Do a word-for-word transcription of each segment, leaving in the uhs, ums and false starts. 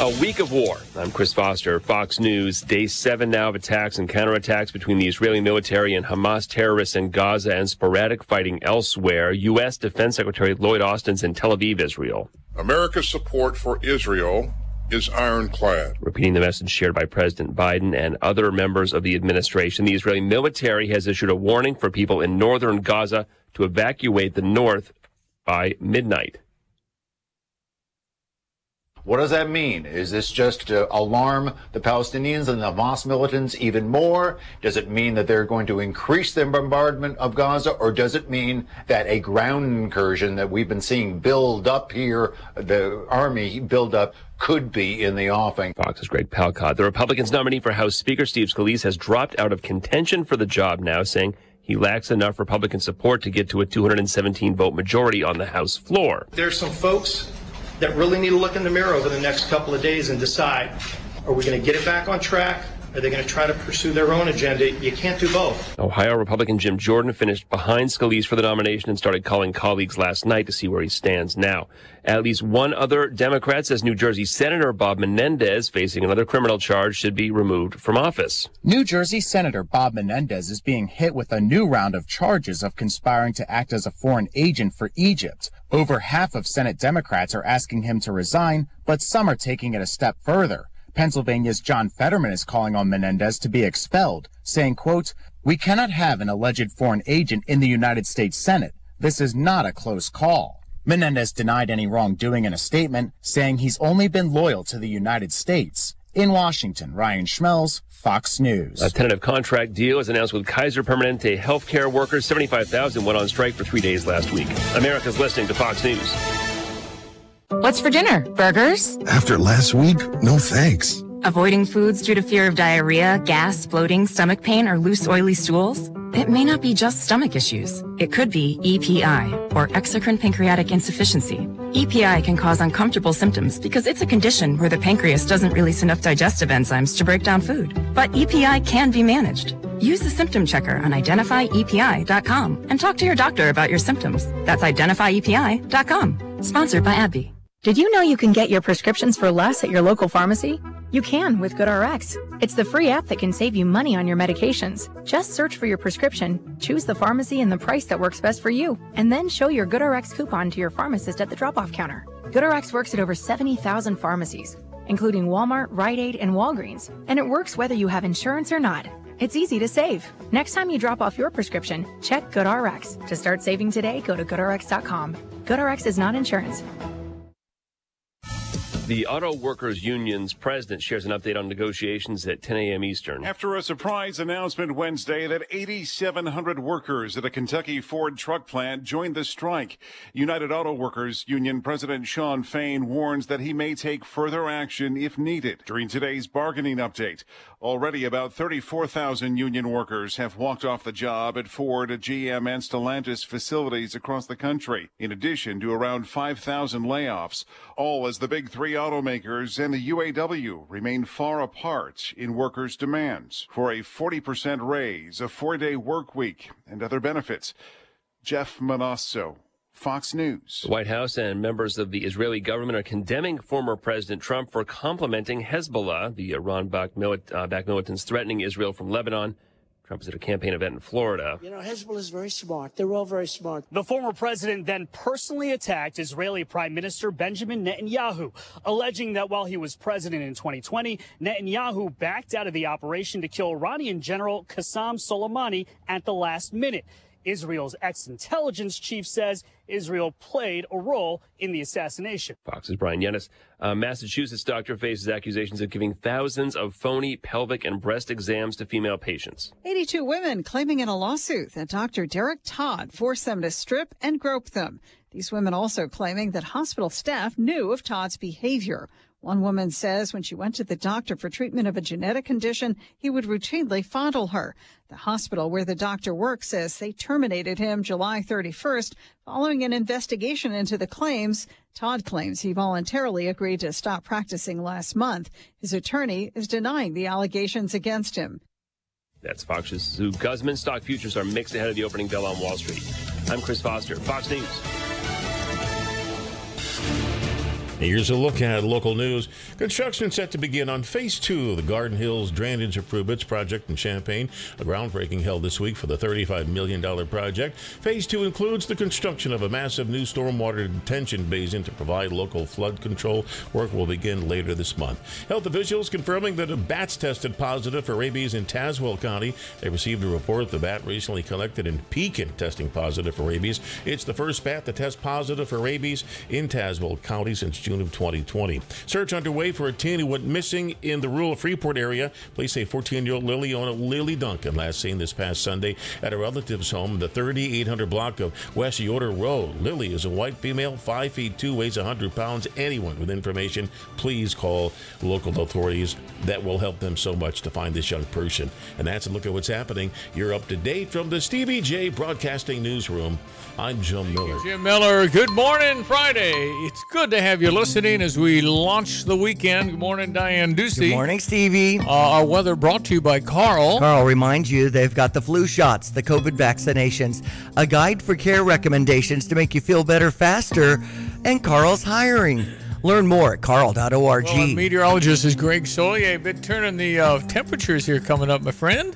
A week of war. I'm Chris Foster, Fox News. Day seven now of attacks and counterattacks between the Israeli military and Hamas terrorists in Gaza and sporadic fighting elsewhere. U S. Defense Secretary Lloyd Austin's in Tel Aviv, Israel. America's support for Israel is ironclad. Repeating the message shared by President Biden and other members of the administration, the Israeli military has issued a warning for people in northern Gaza to evacuate the north by midnight. What does that mean? Is this just to alarm the Palestinians and the Hamas militants even more? Does it mean that they're going to increase their bombardment of Gaza? Or does it mean that a ground incursion that we've been seeing build up here, the army build up, could be in the offing? Fox's Greg Palcott. The Republicans' nominee for House Speaker Steve Scalise has dropped out of contention for the job now, saying he lacks enough Republican support to get to a two hundred seventeen vote majority on the House floor. There's some folks that really need to look in the mirror over the next couple of days and decide, are we going to get it back on track? Are they going to try to pursue their own agenda? You can't do both. Ohio Republican Jim Jordan finished behind Scalise for the nomination and started calling colleagues last night to see where he stands now. At least one other Democrat says New Jersey Senator Bob Menendez, facing another criminal charge, should be removed from office. New Jersey Senator Bob Menendez is being hit with a new round of charges of conspiring to act as a foreign agent for Egypt. Over half of Senate Democrats are asking him to resign, but some are taking it a step further. Pennsylvania's John Fetterman is calling on Menendez to be expelled, saying, quote, "We cannot have an alleged foreign agent in the United States Senate. This is not a close call." Menendez denied any wrongdoing in a statement, saying he's only been loyal to the United States. In Washington, Ryan Schmelz, Fox News. A tentative contract deal is announced with Kaiser Permanente healthcare workers. seventy-five thousand went on strike for three days last week. America's listening to Fox News. What's for dinner? Burgers? After last week, no thanks. Avoiding foods due to fear of diarrhea, gas, bloating, stomach pain, or loose, oily stools? It may not be just stomach issues. It could be E P I, or exocrine pancreatic insufficiency. E P I can cause uncomfortable symptoms because it's a condition where the pancreas doesn't release enough digestive enzymes to break down food. But E P I can be managed. Use the symptom checker on identify E P I dot com and talk to your doctor about your symptoms. That's identify E P I dot com. Sponsored by AbbVie. Did you know you can get your prescriptions for less at your local pharmacy? You can with GoodRx. It's the free app that can save you money on your medications. Just search for your prescription, choose the pharmacy and the price that works best for you, and then show your GoodRx coupon to your pharmacist at the drop-off counter. GoodRx works at over seventy thousand pharmacies, including Walmart, Rite Aid, and Walgreens, and it works whether you have insurance or not. It's easy to save. Next time you drop off your prescription, check GoodRx. To start saving today, go to good R X dot com. GoodRx is not insurance. The Auto Workers Union's president shares an update on negotiations at ten a.m. Eastern. After a surprise announcement Wednesday that eighty-seven hundred workers at a Kentucky Ford truck plant joined the strike, United Auto Workers Union President Shawn Fain warns that he may take further action if needed. During today's bargaining update, already about thirty-four thousand union workers have walked off the job at Ford, G M, and Stellantis facilities across the country, in addition to around five thousand layoffs, all as the big three automakers and the U A W remain far apart in workers' demands for a forty percent raise, a four-day work week, and other benefits. Jeff Manasso, Fox News. The White House and members of the Israeli government are condemning former President Trump for complimenting Hezbollah, the Iran-backed milit- uh, militants threatening Israel from Lebanon. Trump was at a campaign event in Florida. You know, Hezbollah is very smart. They're all very smart. The former president then personally attacked Israeli Prime Minister Benjamin Netanyahu, alleging that while he was president in twenty twenty, Netanyahu backed out of the operation to kill Iranian General Qasem Soleimani at the last minute. Israel's ex-intelligence chief says Israel played a role in the assassination. Fox's Brian Yennis. A Massachusetts doctor faces accusations of giving thousands of phony pelvic and breast exams to female patients. eighty-two women claiming in a lawsuit that Doctor Derek Todd forced them to strip and grope them. These women also claiming that hospital staff knew of Todd's behavior. One woman says when she went to the doctor for treatment of a genetic condition, he would routinely fondle her. The hospital where the doctor works says they terminated him July thirty-first following an investigation into the claims. Todd claims he voluntarily agreed to stop practicing last month. His attorney is denying the allegations against him. That's Fox's Sue Guzman. Stock futures are mixed ahead of the opening bell on Wall Street. I'm Chris Foster, Fox News. Here's a look at local news. Construction set to begin on Phase two of the Garden Hills Drainage Improvements project in Champaign. A groundbreaking held this week for the thirty-five million dollars project. Phase two includes the construction of a massive new stormwater detention basin to provide local flood control. Work will begin later this month. Health officials confirming that a bat's tested positive for rabies in Tazewell County. They received a report the bat recently collected in Pekin testing positive for rabies. It's the first bat to test positive for rabies in Tazewell County since June of twenty twenty. Search underway for a teen who went missing in the rural Freeport area. Police say fourteen-year-old Liliana Lily Duncan last seen this past Sunday at a relative's home in the thirty-eight hundred block of West Yoder Road. Lily is a white female, five feet two, weighs one hundred pounds. Anyone with information, please call local authorities. That will help them so much to find this young person. And that's a look at what's happening. You're up to date from the Stevie J Broadcasting Newsroom. I'm Jim Miller. Jim Miller, good morning, Friday. It's good to have you listening as we launch the weekend. Good morning, Diane Ducey. Good morning, Stevie. Uh, our weather brought to you by Carl. Carl reminds you they've got the flu shots, the COVID vaccinations, a guide for care recommendations to make you feel better faster, and Carl's hiring. Learn more at carl dot org. Well, our meteorologist is Greg Solier. Been turning the uh, temperatures here coming up, my friend.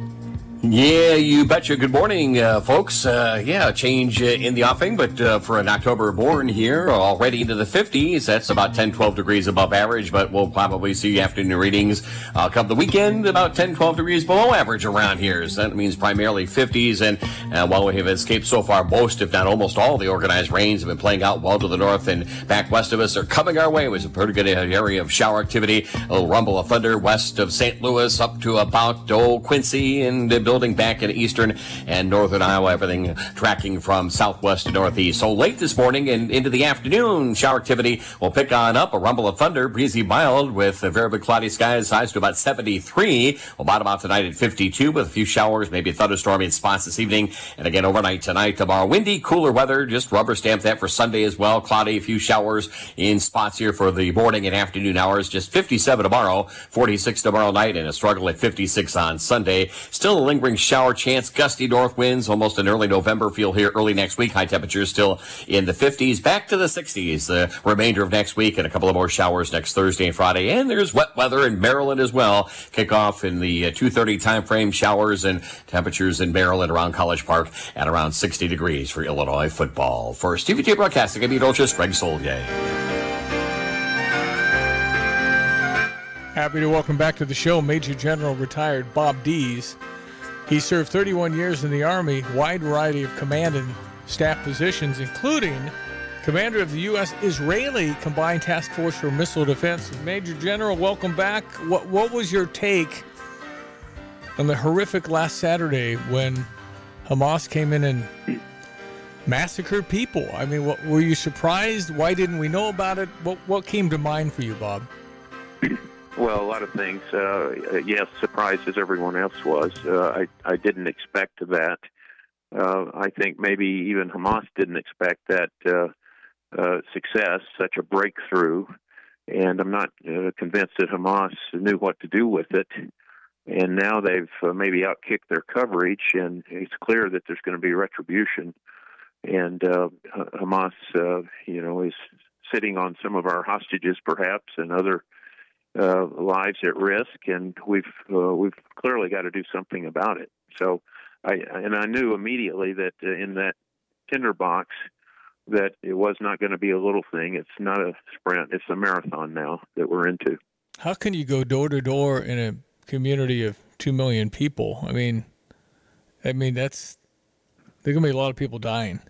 Yeah, you betcha. Good morning, uh, folks. Uh, yeah, change uh, in the offing, but uh, for an October born here, already into the fifties. That's about ten, twelve degrees above average, but we'll probably see afternoon readings uh, come the weekend, about ten, twelve degrees below average around here. So that means primarily fifties. And uh, while we have escaped so far, most, if not almost all, the organized rains have been playing out well to the north and back west of us are coming our way. It was a pretty good area of shower activity. A little rumble of thunder west of Saint Louis up to about Old Quincy and uh, building back in eastern and northern Iowa, everything tracking from southwest to northeast. So late this morning and into the afternoon, shower activity will pick on up. A rumble of thunder, breezy mild with a very big cloudy skies, highs to about seventy-three. We'll bottom out tonight at fifty-two with a few showers, maybe a thunderstorm in spots this evening. And again, overnight tonight, tomorrow, windy, cooler weather. Just rubber stamp that for Sunday as well. Cloudy, a few showers in spots here for the morning and afternoon hours. Just fifty-seven tomorrow, forty-six tomorrow night, and a struggle at fifty-six on Sunday. Still a lingering shower chance, gusty north winds, almost an early November feel here early next week. High temperatures still in the fifties, back to the sixties the remainder of next week, and a couple of more showers next Thursday and Friday. And there's wet weather in Maryland as well. Kickoff in the uh, two thirty time frame, showers and temperatures in Maryland around College Park at around sixty degrees for Illinois football. For Stevie J Broadcasting, I'm meteorologist Greg Solier. Happy to welcome back to the show Major General retired Bob Dees. He served thirty-one years in the Army, wide variety of command and staff positions, including commander of the U S Israeli Combined Task Force for Missile Defense. Major General, welcome back. What what was your take on the horrific last Saturday when Hamas came in and massacred people? I mean, what, were you surprised? Why didn't we know about it? What what came to mind for you, Bob? Well, a lot of things. Uh, yes, surprised as everyone else was. Uh, I, I didn't expect that. Uh, I think maybe even Hamas didn't expect that uh, uh, success, such a breakthrough. And I'm not uh, convinced that Hamas knew what to do with it. And now they've uh, maybe outkicked their coverage, and it's clear that there's going to be retribution. And uh, Hamas, uh, you know, is sitting on some of our hostages, perhaps, and other Uh, lives at risk, and we've uh, we've clearly got to do something about it. So, I and I knew immediately that uh, in that tinderbox that it was not going to be a little thing. It's not a sprint; it's a marathon now that we're into. How can you go door to door in a community of two million people? I mean, I mean that's there's going to be a lot of people dying.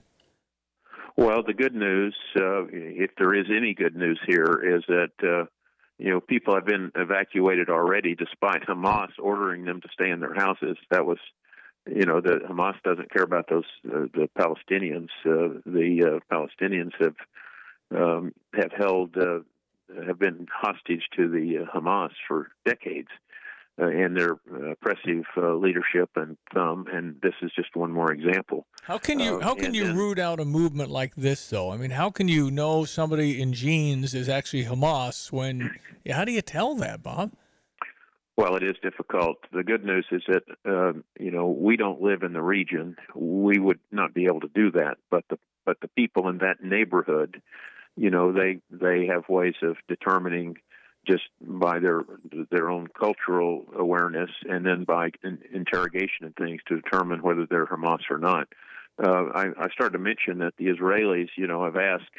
Well, the good news, uh, if there is any good news here, is that. Uh, You know, people have been evacuated already, despite Hamas ordering them to stay in their houses. That was, you know, the Hamas doesn't care about those uh, the Palestinians. Uh, the uh, Palestinians have um, have held uh, have been hostage to the uh, Hamas for decades, uh, and their uh, oppressive uh, leadership and thumb. And this is just one more example. How can you uh, how can you then, root out a movement like this, though? I mean, how can you know somebody in jeans is actually Hamas when? How do you tell that, Bob? Well, it is difficult. The good news is that uh, you know we don't live in the region. We would not be able to do that. But the but the people in that neighborhood you know, they they have ways of determining just by their their own cultural awareness and then by in, interrogation and things to determine whether they're Hamas or not. Uh, I, I started to mention that the Israelis, you know, have asked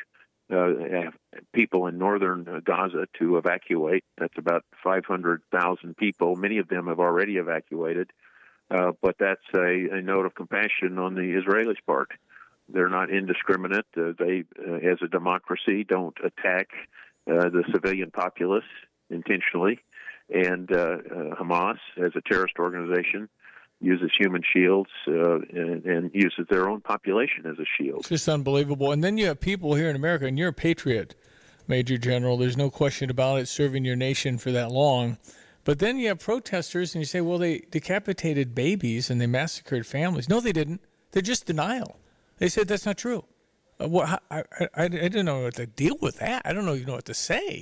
uh, people in northern Gaza to evacuate. That's about five hundred thousand people. Many of them have already evacuated, uh, but that's a, a note of compassion on the Israelis' part. They're not indiscriminate. Uh, they, uh, as a democracy, don't attack uh, the civilian populace intentionally. And uh, uh, Hamas, as a terrorist organization, uses human shields uh, and, and uses their own population as a shield. It's just unbelievable. And then you have people here in America, and you're a patriot, Major General. There's no question about it, serving your nation for that long. But then you have protesters, and you say, well, they decapitated babies and they massacred families. No, they didn't. They're just denial. They said that's not true. Uh, what, I, I, I didn't know what to deal with that. I don't know even know what to say.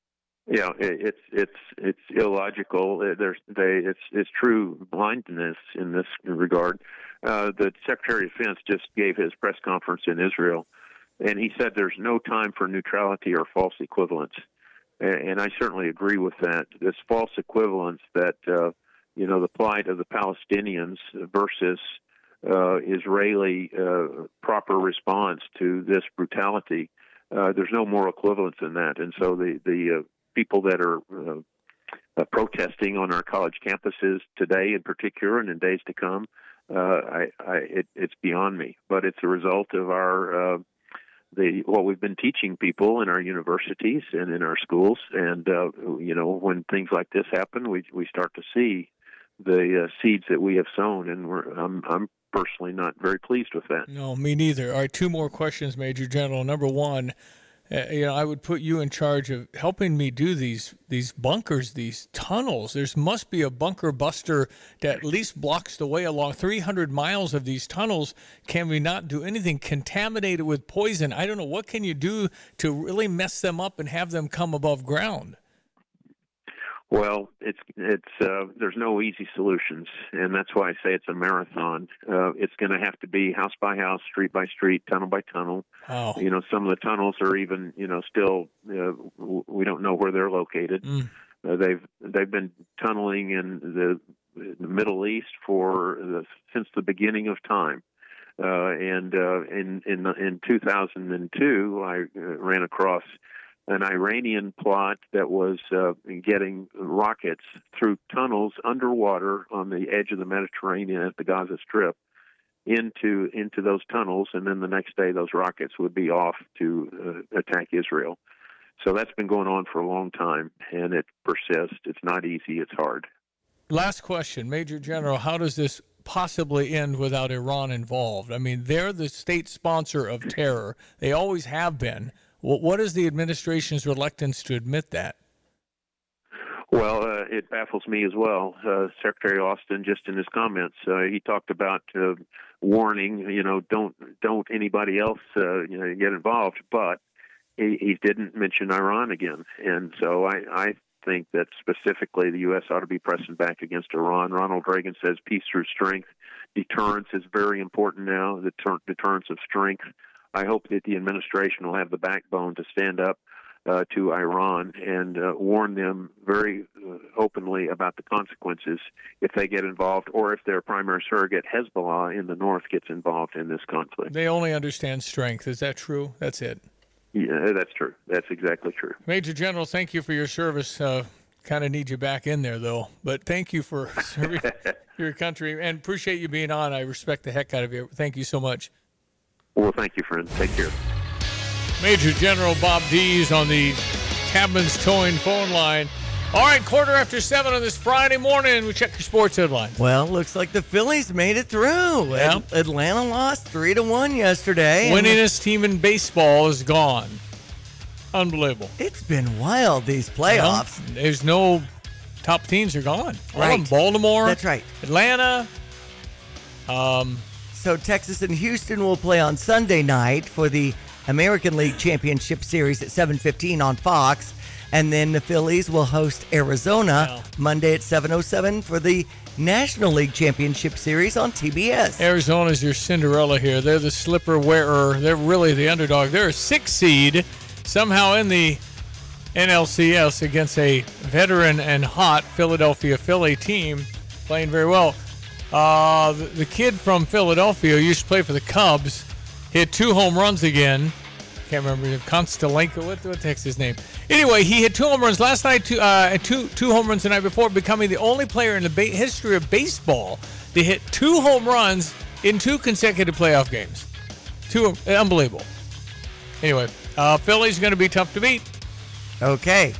Yeah, it, it's it's it's illogical. There's they it's it's true blindness in this regard. Uh, the Secretary of Defense just gave his press conference in Israel, and he said there's no time for neutrality or false equivalence. And, and I certainly agree with that. This false equivalence that uh, you know the plight of the Palestinians versus uh, Israeli uh, proper response to this brutality. Uh, there's no moral equivalence in that, and so the the uh, people that are uh, uh, protesting on our college campuses today, in particular, and in days to come, uh, I, I, it, it's beyond me. But it's a result of our uh, the what we've been teaching people in our universities and in our schools. And uh, you know, when things like this happen, we we start to see the uh, seeds that we have sown, and we're, I'm I'm personally not very pleased with that. No, me neither. All right, two more questions, Major General. Number one. Uh, you know, I would put you in charge of helping me do these these bunkers, these tunnels. There must be a bunker buster that at least blocks the way along three hundred miles of these tunnels. Can we not do anything? Contaminate it with poison? I don't know. What can you do to really mess them up and have them come above ground? Well, it's it's uh, there's no easy solutions, and that's why I say it's a marathon. Uh, it's going to have to be house by house, street by street, tunnel by tunnel. Oh. You know, some of the tunnels are even, you know, still uh, we don't know where they're located. Mm. Uh, they've they've been tunneling in the, the Middle East for the, since the beginning of time. Uh, and uh, in in in two thousand two, I uh, ran across an Iranian plot that was uh, getting rockets through tunnels underwater on the edge of the Mediterranean at the Gaza Strip into into those tunnels, and then the next day those rockets would be off to uh, attack Israel. So that's been going on for a long time, and it persists. It's not easy. It's hard. Last question, Major General, how does this possibly end without Iran involved? I mean, they're the state sponsor of terror. They always have been. What is the administration's reluctance to admit that? Well, uh, it baffles me as well. Uh, Secretary Austin, just in his comments, uh, he talked about uh, warning. You know, don't don't anybody else uh, you know get involved. But he, he didn't mention Iran again, and so I, I think that specifically the U S ought to be pressing back against Iran. Ronald Reagan says peace through strength. Deterrence is very important now. The ter- deterrence of strength. I hope that the administration will have the backbone to stand up uh, to Iran and uh, warn them very uh, openly about the consequences if they get involved, or if their primary surrogate, Hezbollah, in the north gets involved in this conflict. They only understand strength. Is that true? That's it. Yeah, that's true. That's exactly true. Major General, thank you for your service. Uh, kind of need you back in there, though. But thank you for serving your country, and appreciate you being on. I respect the heck out of you. Thank you so much. Well, thank you, friend. Take care. Major General Bob Dees on the Cabins Towing phone line. All right, quarter after seven on this Friday morning. We check your sports headlines. Well, looks like the Phillies made it through. Yeah. Ad- Atlanta lost three to one yesterday. Winningest team in baseball is gone. Unbelievable. It's been wild, these playoffs. Well, there's no top teams are gone. All Right. of them. Baltimore. That's right. Atlanta. Um. So Texas and Houston will play on Sunday night for the American League Championship Series at seven fifteen on Fox. And then the Phillies will host Arizona Wow. Monday at seven oh seven for the National League Championship Series on T B S. Arizona's your Cinderella here. They're the slipper wearer. They're really the underdog. They're a six seed. somehow in the N L C S against a veteran and hot Philadelphia Philly team playing very well. Uh, the, the kid from Philadelphia who used to play for the Cubs hit two home runs again. Can't remember. Konstalenko. What, what the heck's his name? Anyway, he hit two home runs last night, two, uh, two, two home runs the night before, becoming the only player in the ba- history of baseball to hit two home runs in two consecutive playoff games. Two, unbelievable. Anyway, uh, Philly's going to be tough to beat. Okay.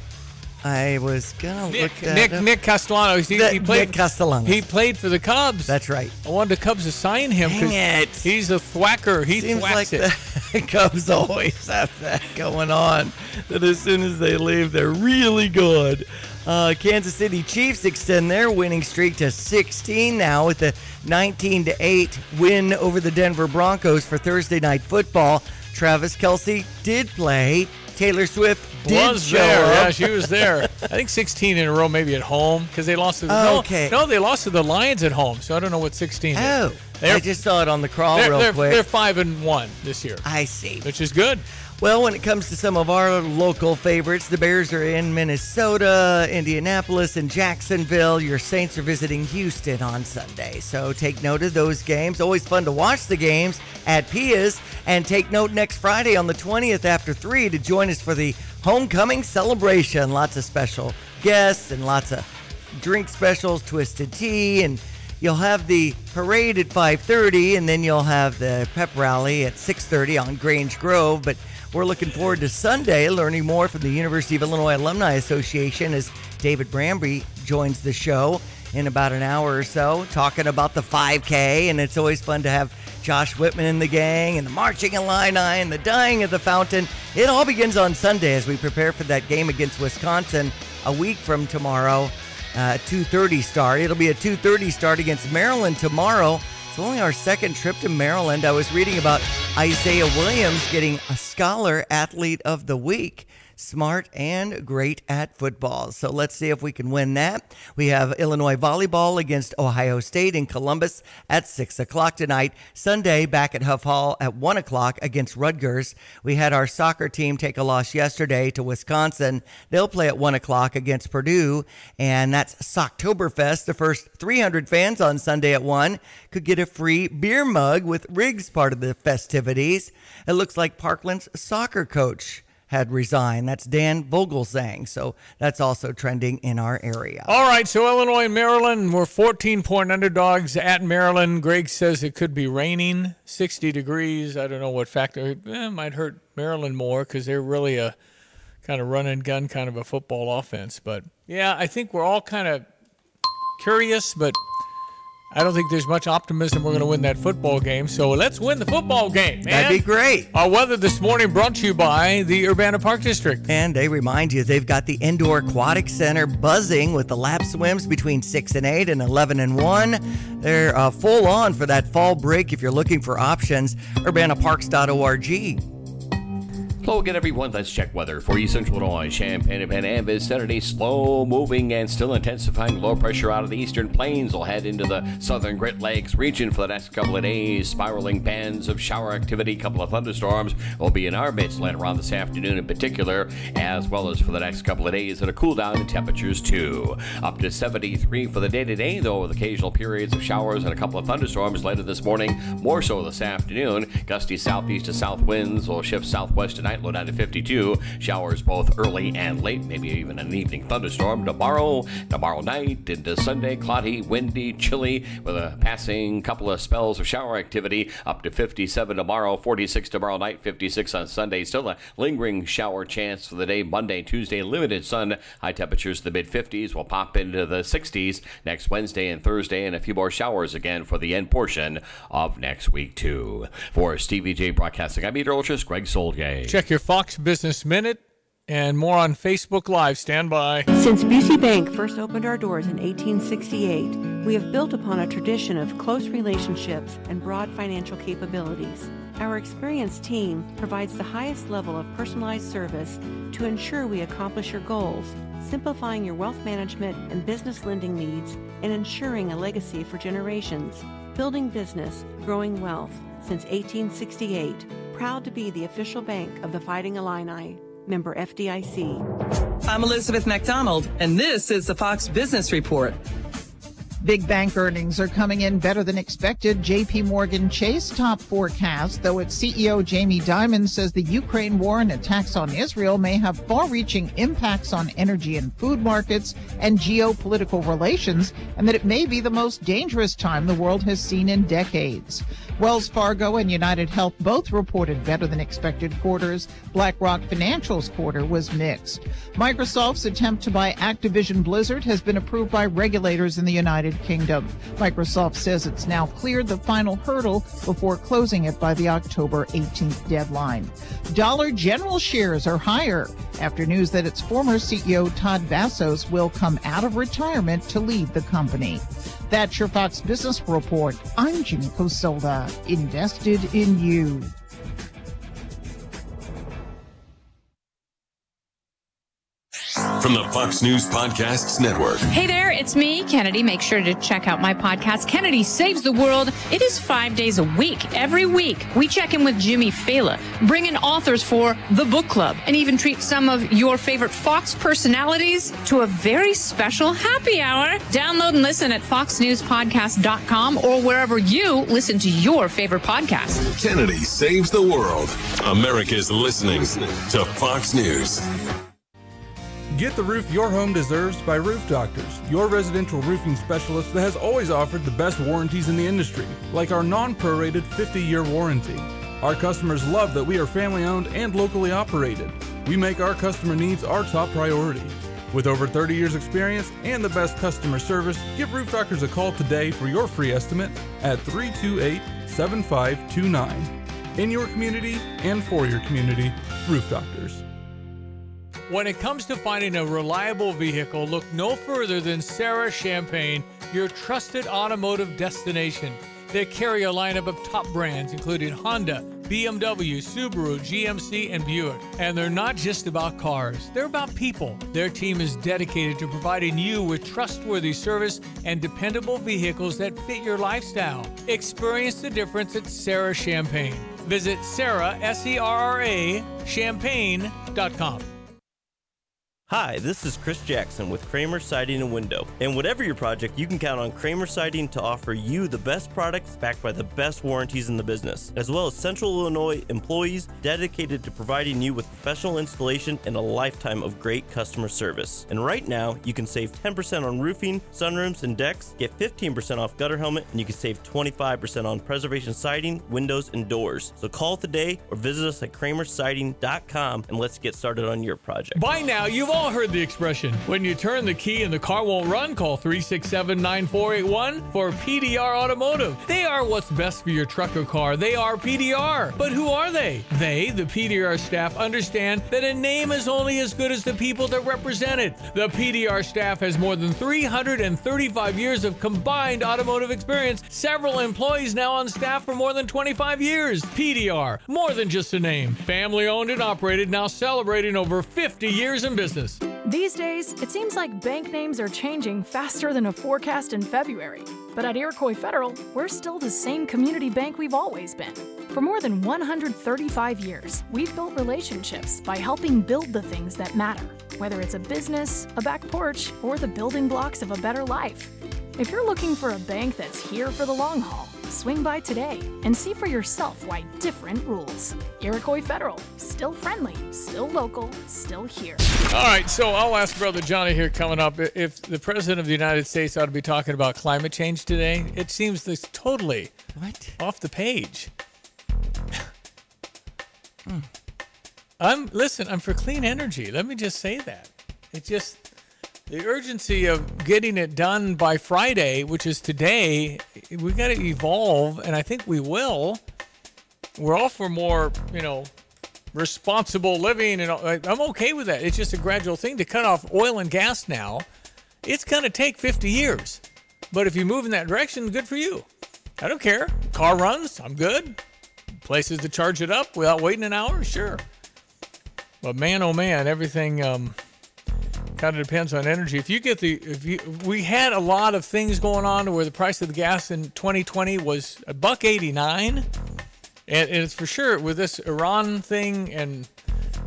I was going to look at Nick, up. Nick Castellanos. He, The- he played, Nick Castellanos. He played for the Cubs. That's right. I wanted the Cubs to sign him. 'cause Dang it. He's a thwacker. He Seems thwacks like it. the Cubs always have that going on, that as soon as they leave, they're really good. Uh, Kansas City Chiefs extend their winning streak to sixteen now with the nineteen to eight win over the Denver Broncos for Thursday Night Football. Travis Kelce did play. Taylor Swift did was show there. up. Yeah, she was there. I think sixteen in a row, maybe at home, because they lost to the Oh, no, okay. no, they lost to the Lions at home. So I don't know what sixteen is. Oh, They're- I just saw it on the crawl They're, real they're, quick. they're five and one this year. I see. Which is good. Well, when it comes to some of our local favorites, the Bears are in Minnesota, Indianapolis, and Jacksonville. Your Saints are visiting Houston on Sunday. So take note of those games. Always fun to watch the games at Pia's. And take note next Friday on the twentieth after three to join us for the homecoming celebration. Lots of special guests and lots of drink specials, twisted tea, and you'll have the parade at five thirty, and then you'll have the pep rally at six thirty on Grange Grove. But we're looking forward to Sunday, learning more from the University of Illinois Alumni Association as David Bramby joins the show in about an hour or so, talking about the five K. And it's always fun to have Josh Whitman and the gang and the Marching Illini and the Dying of the Fountain. It all begins on Sunday as we prepare for that game against Wisconsin a week from tomorrow. Uh, two thirty start. It'll be a two thirty start against Maryland tomorrow. It's only our second trip to Maryland. I was reading about Isaiah Williams getting a Scholar Athlete of the Week. Smart and great at football. So let's see if we can win that. We have Illinois volleyball against Ohio State in Columbus at six o'clock tonight. Sunday, back at Huff Hall at one o'clock against Rutgers. We had our soccer team take a loss yesterday to Wisconsin. They'll play at one o'clock against Purdue, and that's Socktoberfest. The first three hundred fans on Sunday at one could get a free beer mug with Riggs part of the festivities. It looks like Parkland's soccer coach had resigned. That's Dan Vogelsang. So that's also trending in our area. All right, so Illinois and Maryland, we're fourteen-point underdogs at Maryland. Greg says it could be raining, sixty degrees. I don't know what factor. Eh, it might hurt Maryland more because they're really a kind of run-and-gun kind of a football offense. But, yeah, I think we're all kind of curious, but I don't think there's much optimism we're going to win that football game. So let's win the football game, man. That'd be great. Our weather this morning brought to you by the Urbana Park District. And they remind you they've got the Indoor Aquatic Center buzzing with the lap swims between six and eight and eleven and one. They're uh, full on for that fall break if you're looking for options. urbana parks dot org. Hello again, everyone. Let's check weather for you. Central Illinois, Champaign and Penn Saturday, slow moving and still intensifying low pressure out of the eastern plains will head into the southern Great Lakes region for the next couple of days. Spiraling bands of shower activity, couple of thunderstorms will be in our midst later on this afternoon in particular, as well as for the next couple of days, and a cool down in temperatures too. Up to seventy-three for the day today, though, with occasional periods of showers and a couple of thunderstorms later this morning, more so this afternoon. Gusty southeast to south winds will shift southwest tonight. Low down to fifty-two. Showers both early and late, maybe even an evening thunderstorm tomorrow. Tomorrow night into Sunday, cloudy, windy, chilly, with a passing couple of spells of shower activity. Up to fifty-seven tomorrow, forty-six tomorrow night, fifty-six on Sunday. Still a lingering shower chance for the day. Monday, Tuesday, limited sun. High temperatures in the mid fifties will pop into the sixties next Wednesday and Thursday, and a few more showers again for the end portion of next week too. For Stevie J Broadcasting, I'm meteorologist Greg Solgay. Check your Fox Business Minute and more on Facebook Live. Stand by. Since Busey Bank first opened our doors in eighteen sixty-eight, we have built upon a tradition of close relationships and broad financial capabilities. Our experienced team provides the highest level of personalized service to ensure we accomplish your goals, simplifying your wealth management and business lending needs and ensuring a legacy for generations. Building business, growing wealth since eighteen sixty-eight. Proud to be the official bank of the Fighting Illini. Member F D I C. I'm Elizabeth McDonald, and this is the Fox Business Report. Big bank earnings are coming in better than expected. J P Morgan Chase top forecast, though its C E O Jamie Dimon says the Ukraine war and attacks on Israel may have far-reaching impacts on energy and food markets and geopolitical relations, and that it may be the most dangerous time the world has seen in decades. Wells Fargo and United Health both reported better than expected quarters. BlackRock Financial's quarter was mixed. Microsoft's attempt to buy Activision Blizzard has been approved by regulators in the United Kingdom. Microsoft says it's now cleared the final hurdle before closing it by the October eighteenth deadline. Dollar General shares are higher after news that its former C E O Todd Vassos will come out of retirement to lead the company. That's your Fox Business Report. I'm Jimmy Cosolda, invested in you. From the Fox News Podcasts Network. Hey there, it's me, Kennedy. Make sure to check out my podcast, Kennedy Saves the World. It is five days a week. Every week, we check in with Jimmy Fela, bring in authors for the book club, and even treat some of your favorite Fox personalities to a very special happy hour. Download and listen at fox news podcast dot com or wherever you listen to your favorite podcast. Kennedy Saves the World. America's listening to Fox News. Get the roof your home deserves by Roof Doctors, your residential roofing specialist that has always offered the best warranties in the industry, like our non-prorated fifty-year warranty. Our customers love that we are family-owned and locally operated. We make our customer needs our top priority. With over thirty years experience and the best customer service, give Roof Doctors a call today for your free estimate at three two eight, seven five two nine. In your community and for your community, Roof Doctors. When it comes to finding a reliable vehicle, look no further than Sarah Champagne, your trusted automotive destination. They carry a lineup of top brands, including Honda, B M W, Subaru, G M C, and Buick. And they're not just about cars, they're about people. Their team is dedicated to providing you with trustworthy service and dependable vehicles that fit your lifestyle. Experience the difference at Sarah Champagne. Visit Sarah, S E R R A, champagne dot com. Hi, this is Chris Jackson with Kramer Siding and Window. And whatever your project, you can count on Kramer Siding to offer you the best products backed by the best warranties in the business, as well as Central Illinois employees dedicated to providing you with professional installation and a lifetime of great customer service. And right now, you can save ten percent on roofing, sunrooms, and decks, get fifteen percent off gutter helmet, and you can save twenty-five percent on preservation siding, windows, and doors. So call today or visit us at kramer siding dot com and let's get started on your project. By now, you've all heard the expression, when you turn the key and the car won't run, call three six seven, nine four eight one for P D R Automotive. They are what's best for your truck or car. They are P D R. But who are they? They, the P D R staff, understand that a name is only as good as the people that represent it. The P D R staff has more than three hundred thirty-five years of combined automotive experience. Several employees now on staff for more than twenty-five years. P D R, more than just a name. Family owned and operated, now celebrating over fifty years in business. These days, it seems like bank names are changing faster than a forecast in February. But at Iroquois Federal, we're still the same community bank we've always been. For more than one hundred thirty-five years, we've built relationships by helping build the things that matter, whether it's a business, a back porch, or the building blocks of a better life. If you're looking for a bank that's here for the long haul, swing by today and see for yourself why different rules. Iroquois Federal, still friendly, still local, still here. All right, so I'll ask Brother Johnny here coming up if the President of the United States ought to be talking about climate change today. It seems this totally what? off the page. hmm. I'm listen, I'm for clean energy. Let me just say that. It just the urgency of getting it done by Friday, which is today, we got to evolve, and I think we will. We're all for more, you know, responsible living, and I'm okay with that. It's just a gradual thing. To cut off oil and gas now, it's going to take fifty years. But if you move in that direction, good for you. I don't care. Car runs, I'm good. Places to charge it up without waiting an hour, sure. But man, oh man, everything um, kind of depends on energy. If you get the, if you, we had a lot of things going on where the price of the gas in twenty twenty was a buck eighty-nine. And, and it's for sure with this Iran thing and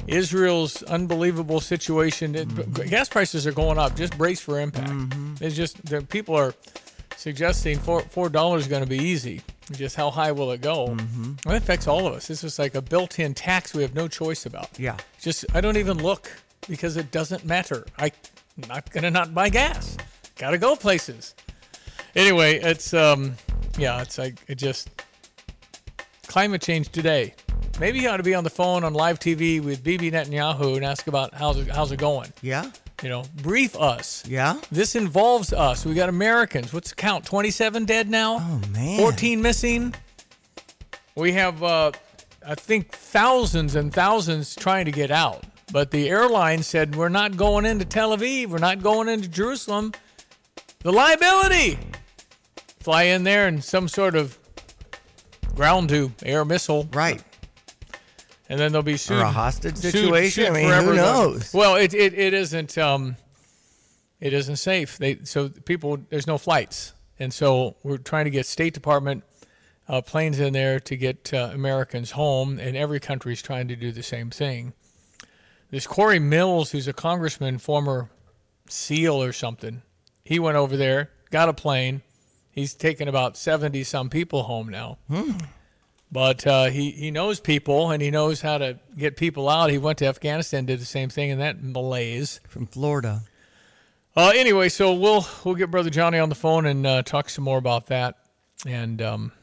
Israel's unbelievable situation. It, Mm-hmm. Gas prices are going up. Just brace for impact. Mm-hmm. It's just the people are suggesting four four dollars is going to be easy. Just how high will it go? Mm-hmm. Well, it affects all of us. This is like a built-in tax we have no choice about. Yeah. Just I don't even look because it doesn't matter. I'm not going to not buy gas. Got to go places. Anyway, it's um yeah, it's like it just climate change today. Maybe you ought to be on the phone on live T V with Bibi Netanyahu and ask about how's it, how's it going. Yeah. You know, brief us. Yeah. This involves us. We got Americans. What's the count? twenty-seven dead now? Oh, man. fourteen missing. We have, uh, I think, thousands and thousands trying to get out. But the airline said, we're not going into Tel Aviv. We're not going into Jerusalem. The liability. Fly in there and some sort of ground-to-air missile. Right. And then they'll be sued. Or a hostage sued- situation. sued I mean, forever. who knows? Well, it, it, it isn't um, it isn't safe. They so people there's no flights, and so we're trying to get State Department uh, planes in there to get uh, Americans home, and every country's trying to do the same thing. This Corey Mills, who's a congressman, former SEAL or something, he went over there, got a plane. He's taken about seventy some people home now. Hmm. But uh, he, he knows people, and he knows how to get people out. He went to Afghanistan, did the same thing in that malaise. From Florida. Uh, anyway, so we'll we'll get Brother Johnny on the phone and uh, talk some more about that. And, um,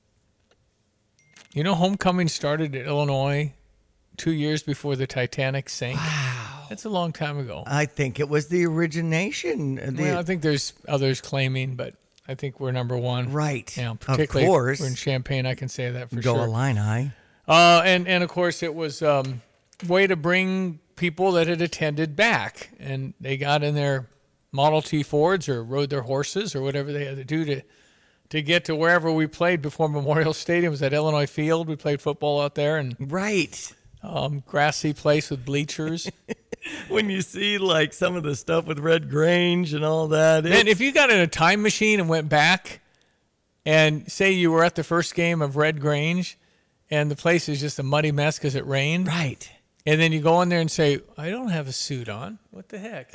you know, homecoming started in Illinois two years before the Titanic sank. Wow. That's a long time ago. I think it was the origination. The, Well, I think there's others claiming, but I think we're number one. Right. Yeah, Of particularly course. we're in Champaign. I can say that for Go sure. Illini. Uh, and, and, of course, it was a um, way to bring people that had attended back. And they got in their Model T Fords or rode their horses or whatever they had to do to to get to wherever we played before Memorial Stadium. It was at Illinois Field. We played football out there. And Right. Um, grassy place with bleachers. When you see, like, some of the stuff with Red Grange and all that. Man, if you got in a time machine and went back and say you were at the first game of Red Grange and the place is just a muddy mess because it rained. Right. And then you go in there and say, I don't have a suit on. What the heck?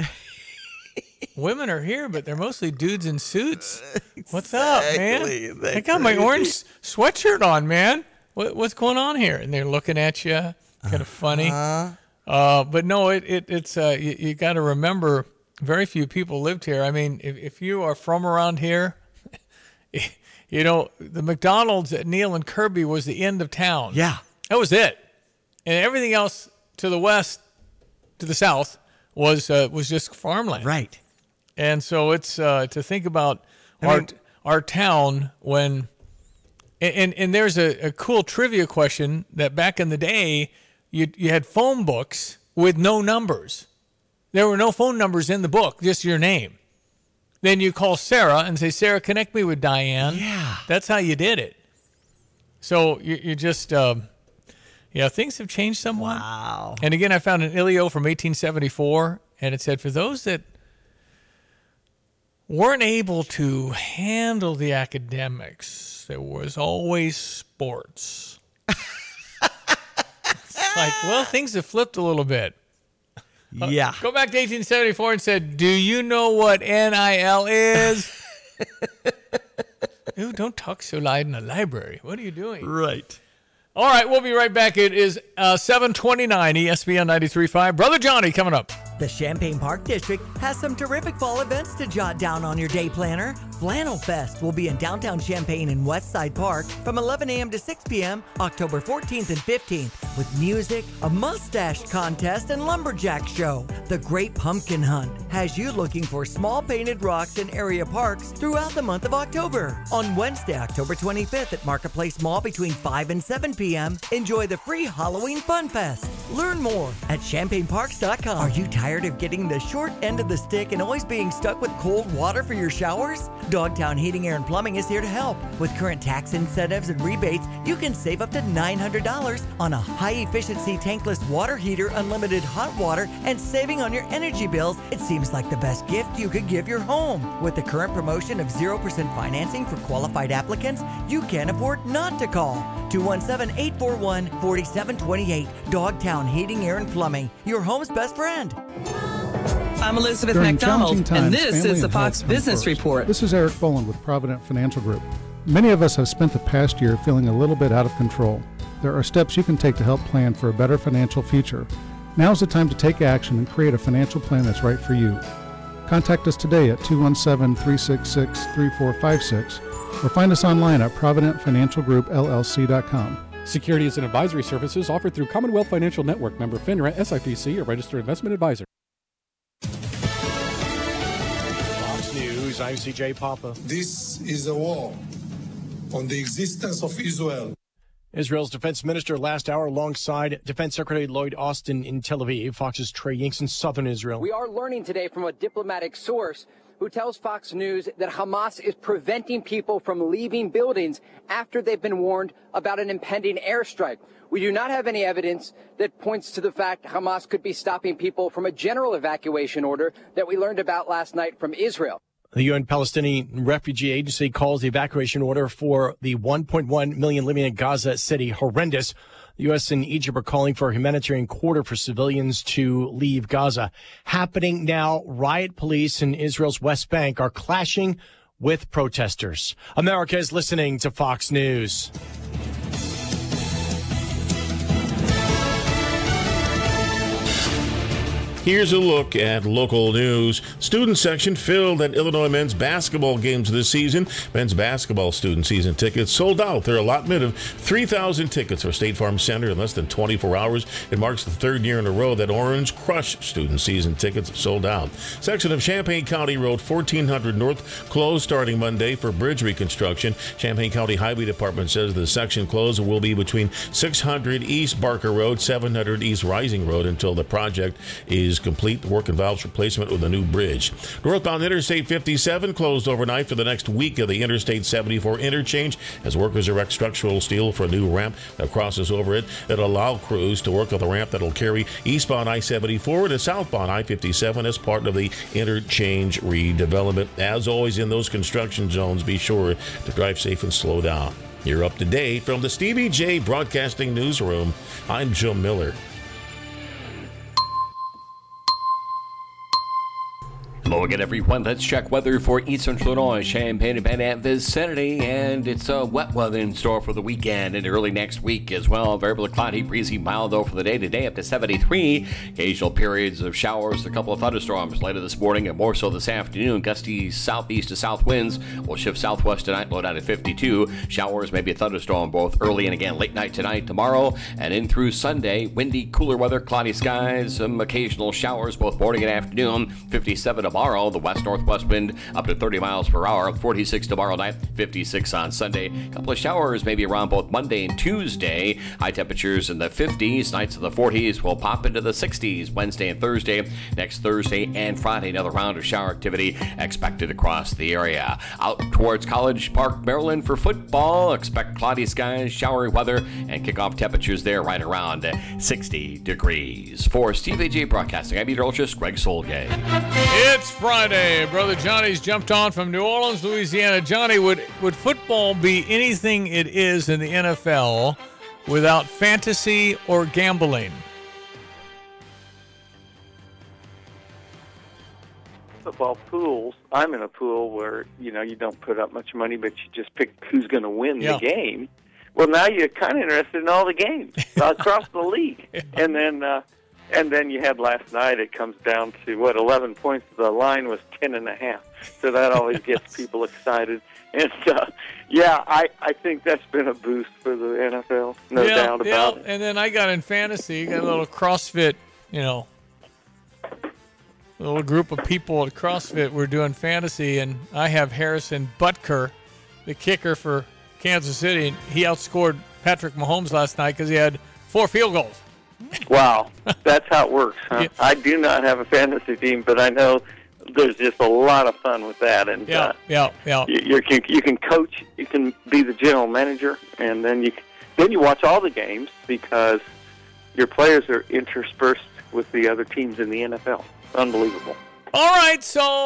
Women are here, but they're mostly dudes in suits. What's up, man? Exactly. I got my orange sweatshirt on, man. What, what's going on here? And they're looking at you, kind of funny. Uh-huh. Uh, but no, it, it it's uh, you, you got to remember, very few people lived here. I mean, if, if you are from around here, you know, the McDonald's at Neal and Kirby was the end of town. Yeah. That was it. And everything else to the west, to the south, was uh, was just farmland. Right. And so it's uh, to think about I our mean- our town when, and and, and there's a, a cool trivia question that back in the day, you you had phone books with no numbers. There were no phone numbers in the book, just your name. Then you call Sarah and say, Sarah, connect me with Diane. Yeah. That's how you did it. So you, you just, um, yeah, things have changed somewhat. Wow. And again, I found an Ilio from eighteen seventy-four, and it said, for those that weren't able to handle the academics, there was always sports. It's like, well, things have flipped a little bit. Uh, Yeah. go back to eighteen seventy-four and said, do you know what N I L is? Ooh, don't talk so loud in the library. What are you doing? Right. All right, we'll be right back. It is uh, seven twenty-nine E S P N ninety-three point five. Brother Johnny coming up. The Champaign Park District has some terrific fall events to jot down on your day planner. Flannel Fest will be in downtown Champaign and Westside Park from eleven a.m. to six p.m. October fourteenth and fifteenth with music, a mustache contest, and lumberjack show. The Great Pumpkin Hunt has you looking for small painted rocks in area parks throughout the month of October. On Wednesday, October twenty-fifth at Marketplace Mall between five and seven p.m., enjoy the free Halloween Fun Fest. Learn more at champagne parks dot com. Are you tired of getting the short end of the stick and always being stuck with cold water for your showers? Dogtown Heating, Air, and Plumbing is here to help. With current tax incentives and rebates, you can save up to nine hundred dollars on a high-efficiency tankless water heater, unlimited hot water, and saving on your energy bills. It seems like the best gift you could give your home. With the current promotion of zero percent financing for qualified applicants, you can't afford not to call. two one seven, eight four one, four seven two eight. Dogtown Heating, Air, and Plumbing, your home's best friend. I'm Elizabeth During McDonald, challenging and times, this family is the and Fox health come Business first. Report. This is Eric Boland with Provident Financial Group. Many of us have spent the past year feeling a little bit out of control. There are steps you can take to help plan for a better financial future. Now is the time to take action and create a financial plan that's right for you. Contact us today at two one seven, three six six, three four five six or find us online at provident financial group L L C dot com. Securities and advisory services offered through Commonwealth Financial Network, member FINRA, S I P C, a registered investment advisor. Fox News, I'm C J Papa. This is a war on the existence of Israel. Israel's defense minister last hour alongside Defense Secretary Lloyd Austin in Tel Aviv. Fox's Trey Yingst in southern Israel. We are learning today from a diplomatic source who tells Fox News that Hamas is preventing people from leaving buildings after they've been warned about an impending airstrike. We do not have any evidence that points to the fact Hamas could be stopping people from a general evacuation order that we learned about last night from Israel. The U N Palestinian Refugee Agency calls the evacuation order for the one point one million living in Gaza City horrendous. The U S and Egypt are calling for a humanitarian quarter for civilians to leave Gaza. Happening now, riot police in Israel's West Bank are clashing with protesters. America is listening to Fox News. Here's a look at local news. Student section filled at Illinois men's basketball games this season. Men's basketball student season tickets sold out their allotment of three thousand tickets for State Farm Center in less than twenty-four hours. It marks the third year in a row that Orange Crush student season tickets sold out. Section of Champaign County Road fourteen hundred North closed starting Monday for bridge reconstruction. Champaign County Highway Department says the section closed will be between six hundred East Barker Road, seven hundred East Rising Road until the project is complete. The work involves replacement with a new bridge. Northbound Interstate fifty-seven closed overnight for the next week of the Interstate seventy-four interchange as workers erect structural steel for a new ramp that crosses over it. It'll allow crews to work on the ramp that'll carry eastbound I seventy-four to southbound I fifty-seven as part of the interchange redevelopment. As always in those construction zones, be sure to drive safe and slow down. You're up to date from the Stevie J Broadcasting Newsroom. I'm Joe Miller. Hello again, everyone. Let's check weather for East Central Illinois, Champaign and Pan vicinity, and it's uh, wet weather in store for the weekend and early next week as well. Variable cloudy, breezy, mild though for the day today up to seventy-three. Occasional periods of showers, a couple of thunderstorms later this morning and more so this afternoon. Gusty southeast to south winds will shift southwest tonight, low down to fifty-two. Showers, maybe a thunderstorm both early and again late night tonight, tomorrow, and in through Sunday. Windy, cooler weather, cloudy skies, some occasional showers both morning and afternoon. fifty-seven tomorrow. Tomorrow, the west-northwest wind up to thirty miles per hour. forty-six tomorrow night, fifty-six on Sunday. A couple of showers maybe around both Monday and Tuesday. High temperatures in the fifties. Nights in the forties will pop into the sixties Wednesday and Thursday. Next Thursday and Friday, another round of shower activity expected across the area. Out towards College Park, Maryland for football. Expect cloudy skies, showery weather, and kickoff temperatures there right around sixty degrees. For Stevie J Broadcasting, I'm meteorologist Greg Solgay. It's Friday. Brother Johnny's jumped on from New Orleans, Louisiana. Johnny, would, would football be anything it is in the N F L without fantasy or gambling? Football pools, I'm in a pool where, you know, you don't put up much money, but you just pick who's going to win yeah. the game. Well, now you're kind of interested in all the games across the league. Yeah. And then... Uh, And then you had last night, it comes down to, what, eleven points. The line was ten and a half. So that always gets people excited. And, uh, yeah, I, I think that's been a boost for the N F L, no yeah, doubt yeah. about it. And then I got in fantasy, got a little CrossFit, you know, a little group of people at CrossFit. We're doing fantasy, and I have Harrison Butker, the kicker for Kansas City. And he outscored Patrick Mahomes last night because he had four field goals. Wow, that's how it works, huh? Yeah. I do not have a fantasy team, but I know there's just a lot of fun with that, and Yeah, uh, yeah, yeah. you, you can you can coach, you can be the general manager, and then you then you watch all the games because your players are interspersed with the other teams in the N F L. Unbelievable. All right,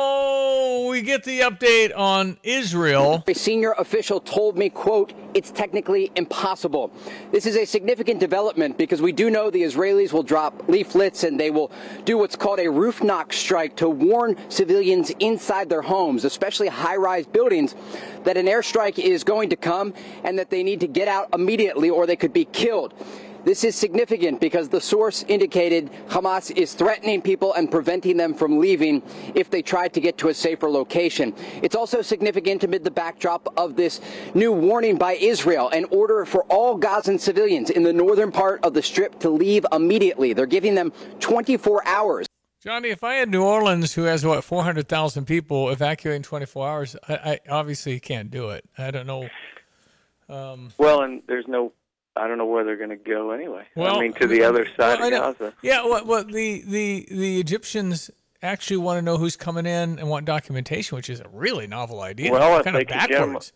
so we get the update on Israel. A senior official told me, quote, it's technically impossible. This is a significant development because we do know the Israelis will drop leaflets and they will do what's called a roof knock strike to warn civilians inside their homes, especially high-rise buildings, that an airstrike is going to come and that they need to get out immediately or they could be killed. This is significant because the source indicated Hamas is threatening people and preventing them from leaving if they try to get to a safer location. It's also significant amid the backdrop of this new warning by Israel, an order for all Gazan civilians in the northern part of the Strip to leave immediately. They're giving them twenty-four hours. Johnny, if I had New Orleans, who has, what, four hundred thousand people evacuating twenty-four hours, I, I obviously can't do it. I don't know. Um, Well, and there's no, I don't know where they're going to go anyway. Well, I mean, to the other side well, I know. of Gaza. Yeah, well, well, the, the, the Egyptians actually want to know who's coming in and want documentation, which is a really novel idea. Well, if kind they of could get 'em- backwards.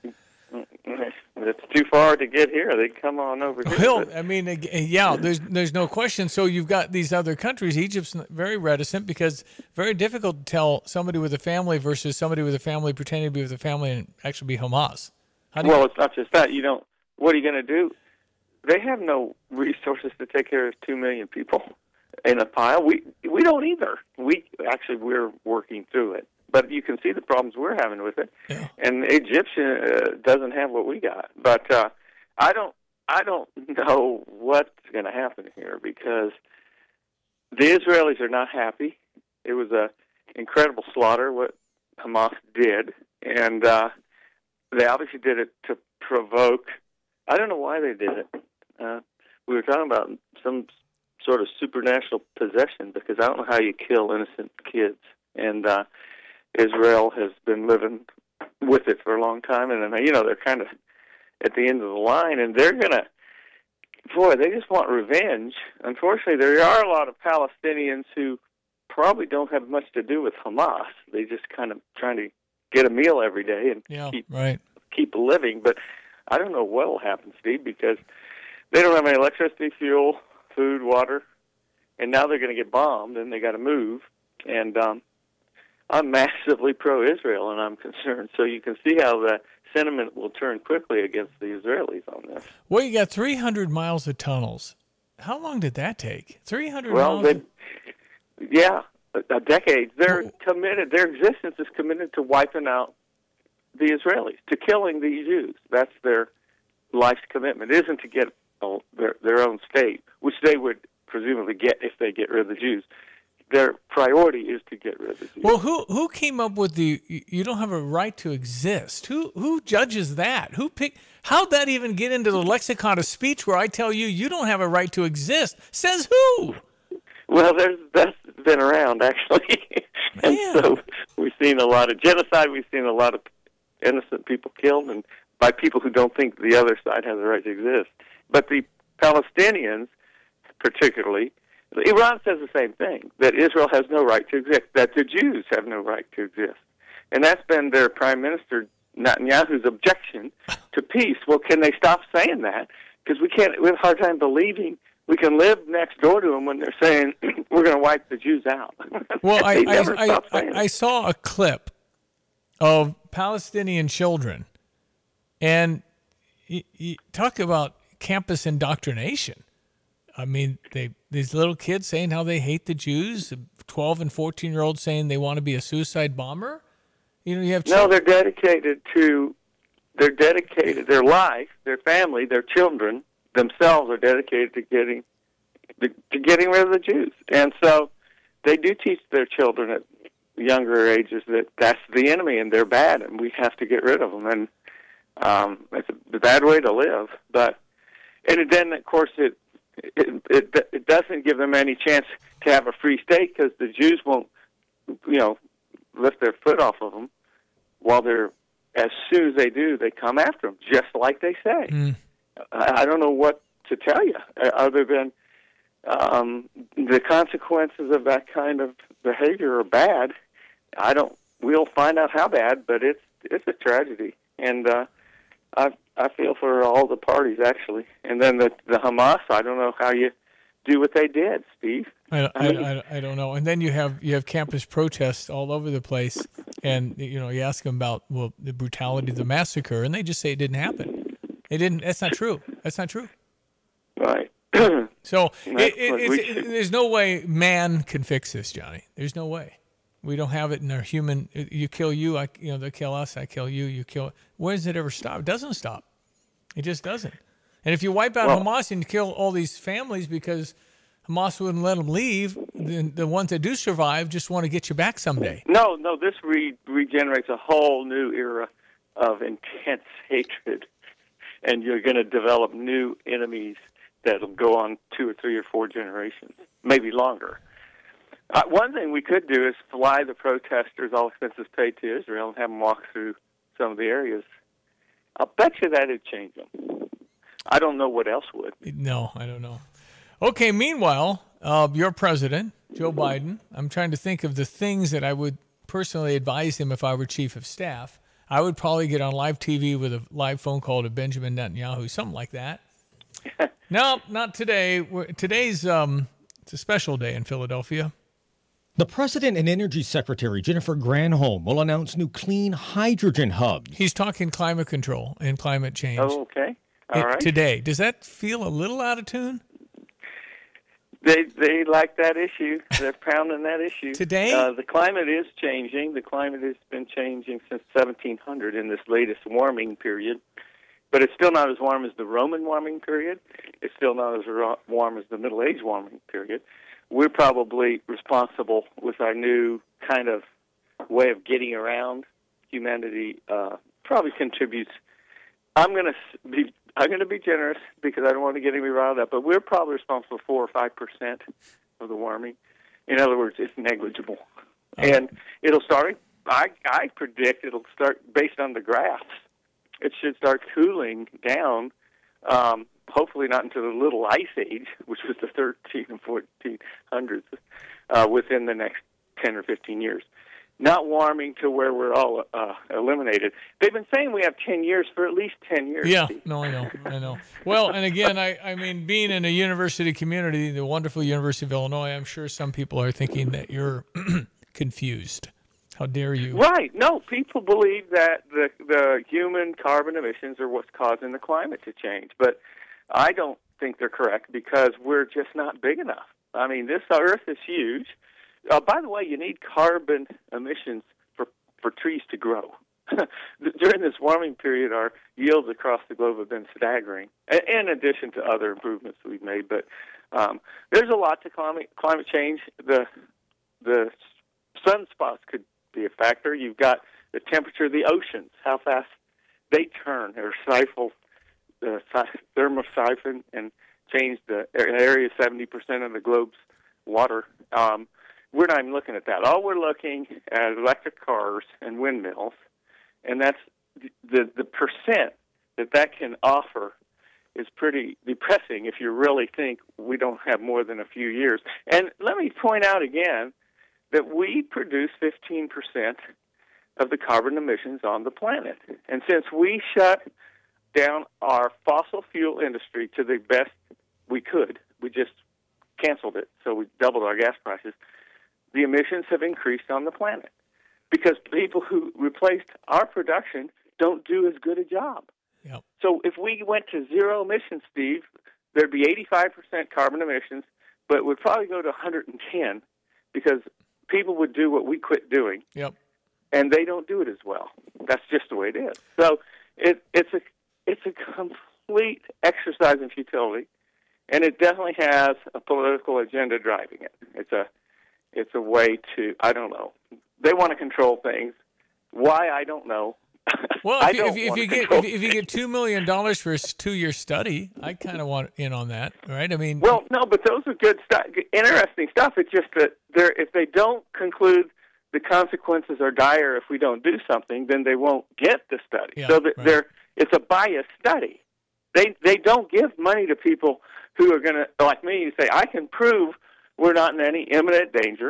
it's too far to get here. They come on over here. Well, but- I mean, ag- yeah, there's there's no question. So you've got these other countries. Egypt's very reticent because very difficult to tell somebody with a family versus somebody with a family pretending to be with a family and actually be Hamas. How do you, well, it's not just that. You don't. What are you going to do? They have no resources to take care of two million people in a pile. We we don't either. We actually we're working through it, but you can see the problems we're having with it. Yeah. And the Egyptian uh, doesn't have what we got. But uh, I don't I don't know what's going to happen here because the Israelis are not happy. It was a incredible slaughter what Hamas did, and uh, they obviously did it to provoke. I don't know why they did it. Uh, we were talking about some sort of supernatural possession because I don't know how you kill innocent kids. And uh, Israel has been living with it for a long time, and you know they're kind of at the end of the line, and they're gonna. Boy, they just want revenge. Unfortunately, there are a lot of Palestinians who probably don't have much to do with Hamas. They just kind of trying to get a meal every day and yeah, keep right. keep living. But I don't know what will happen, Steve, because they don't have any electricity, fuel, food, water, and now they're going to get bombed, and they got to move. And um, I'm massively pro-Israel, and I'm concerned. So you can see how the sentiment will turn quickly against the Israelis on this. Well, you got three hundred miles of tunnels. How long did that take? three hundred Well, miles? they, yeah, a, a decade. They're committed. Their existence is committed to wiping out the Israelis, to killing the Jews. That's their life's commitment. It isn't to get uh, their their own state, which they would presumably get if they get rid of the Jews. Their priority is to get rid of the Jews. Well, who who came up with the you don't have a right to exist? Who who judges that? Who pick? How'd that even get into the lexicon of speech where I tell you you don't have a right to exist? Says who? Well, there's that's been around actually, and so we've seen a lot of genocide. We've seen a lot of innocent people killed, and by people who don't think the other side has a right to exist. But the Palestinians, particularly, Iran says the same thing, that Israel has no right to exist, that the Jews have no right to exist. And that's been their Prime Minister Netanyahu's objection to peace. Well, can they stop saying that? Because we can't, we have a hard time believing we can live next door to them when they're saying we're going to wipe the Jews out. Well, I, They I, never I, stop I, saying I it. saw a clip of Palestinian children, and you, you talk about campus indoctrination. I mean, they these little kids saying how they hate the Jews, twelve and fourteen year olds saying they want to be a suicide bomber. You know, you have No, children. they're dedicated to, they're dedicated, their life, their family, their children themselves are dedicated to getting, to getting rid of the Jews. And so they do teach their children at younger ages that that's the enemy and they're bad and we have to get rid of them. And um, it's a bad way to live. But, and then, of course, it, it, it, it doesn't give them any chance to have a free state because the Jews won't, you know, lift their foot off of them while they're, as soon as they do, they come after them, just like they say. Mm. I, I don't know what to tell you uh, other than um, the consequences of that kind of behavior are bad, I don't. We'll find out how bad, but it's it's a tragedy, and uh, I I feel for all the parties actually. And then the the Hamas. I don't know how you do what they did, Steve. I, I, I mean, I, I don't know. And then you have you have campus protests all over the place, and you know you ask them about well the brutality of the massacre, and they just say it didn't happen. It didn't. That's not true. That's not true. Right. So That's it, it, what it's, we it, should- there's no way man can fix this, Johnny. There's no way. We don't have it in our human. You kill you, I you know they kill us. I kill you. You kill. Where does it ever stop? It doesn't stop. It just doesn't. And if you wipe out Well- Hamas and kill all these families because Hamas wouldn't let them leave, then the ones that do survive just want to get you back someday. No, no, this re- regenerates a whole new era of intense hatred, and you're going to develop new enemies that'll go on two or three or four generations, maybe longer. Uh, one thing we could do is fly the protesters, all expenses paid, to Israel and have them walk through some of the areas. I'll bet you that'd change them. I don't know what else would. No, I don't know. Okay, meanwhile, uh, your president, Joe Biden, I'm trying to think of the things that I would personally advise him if I were chief of staff. I would probably get on live T V with a live phone call to Benjamin Netanyahu, something like that. No, not today. We're, today's um, it's a special day in Philadelphia. The President and Energy Secretary, Jennifer Granholm, will announce new clean hydrogen hubs. He's talking climate control and climate change. Oh, okay. All It- right. Today. Does that feel a little out of tune? They they like that issue. They're pounding that issue. Today? Uh, the climate is changing. The climate has been changing since seventeen hundred in this latest warming period. But it's still not as warm as the Roman warming period. It's still not as ro- warm as the Middle Age warming period. We're probably responsible with our new kind of way of getting around humanity. Uh, probably contributes. I'm going to be I'm going to be generous because I don't want to get anybody riled up. But we're probably responsible for four or five percent of the warming. In other words, it's negligible, and it'll start. I I predict it'll start based on the graphs. It should start cooling down. Um, hopefully not into the Little Ice Age, which was the thirteen and fourteen hundreds, uh, within the next ten or fifteen years. Not warming to where we're all uh, eliminated. They've been saying we have ten years for at least ten years. Yeah, no, I know, I know. Well, and again, I, I mean, being in a university community, the wonderful University of Illinois, I'm sure some people are thinking that you're confused. How dare you? Right. No, people believe that the the human carbon emissions are what's causing the climate to change. But I don't think they're correct because we're just not big enough. I mean, this Earth is huge. Uh, by the way, you need carbon emissions for, for trees to grow. During this warming period, our yields across the globe have been staggering, in addition to other improvements we've made. But um, there's a lot to climate, climate change. The the sunspots could be a factor. You've got the temperature of the oceans, how fast they turn or siphon, uh, thermosiphon and change the area seventy percent of the globe's water. Um, we're not even looking at that. All we're looking at is electric cars and windmills, and that's the the percent that that can offer is pretty depressing if you really think we don't have more than a few years. And let me point out again that we produce fifteen percent of the carbon emissions on the planet. And since we shut down our fossil fuel industry to the best we could, we just canceled it, so we doubled our gas prices, the emissions have increased on the planet because people who replaced our production don't do as good a job. Yep. So if we went to zero emissions, Steve, there'd be eighty-five percent carbon emissions, but it would probably go to one hundred ten because people would do what we quit doing. Yep. And they don't do it as well. That's just the way it is. So it, it's a it's a complete exercise in futility, and it definitely has a political agenda driving it. It's a it's a way to, I don't know. They want to control things. Why, I don't know. Well, I if, you, don't if, you, if want you to get control if, if you get two million dollars for a two-year study, I kind of want in on that, right? I mean, Well, no, but those are good stuff, interesting stuff. It's just that they're, if they don't conclude the consequences are dire if we don't do something, then they won't get the study. Yeah, so that right. they're it's a biased study. They they don't give money to people who are going to, like me, say, I can prove we're not in any imminent danger.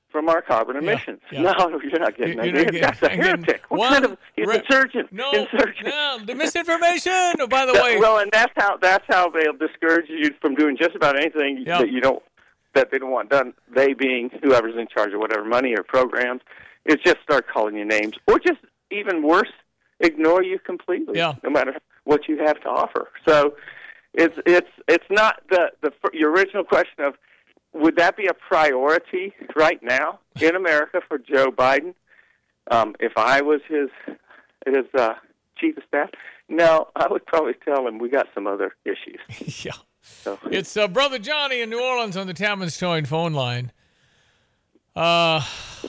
from our carbon emissions. yeah. No, you're not getting You're that. not getting- That's a and then heretic. What one kind of re- insurgent? No, insurgent. no, the misinformation. Oh, by the That- way, well, and that's how that's how they'll discourage you from doing just about anything Yeah. that you don't that they don't want done. They being whoever's in charge of whatever money or programs, is just start calling you names, or just even worse, ignore you completely. Yeah. No matter what you have to offer. So it's it's it's not the the your original question of would that be a priority right now in America for Joe Biden? Um, if I was his his uh, chief of staff, no, I would probably tell him we got some other issues. yeah. So It's uh, Brother Johnny in New Orleans on the Talmadge Towing phone line. Uh,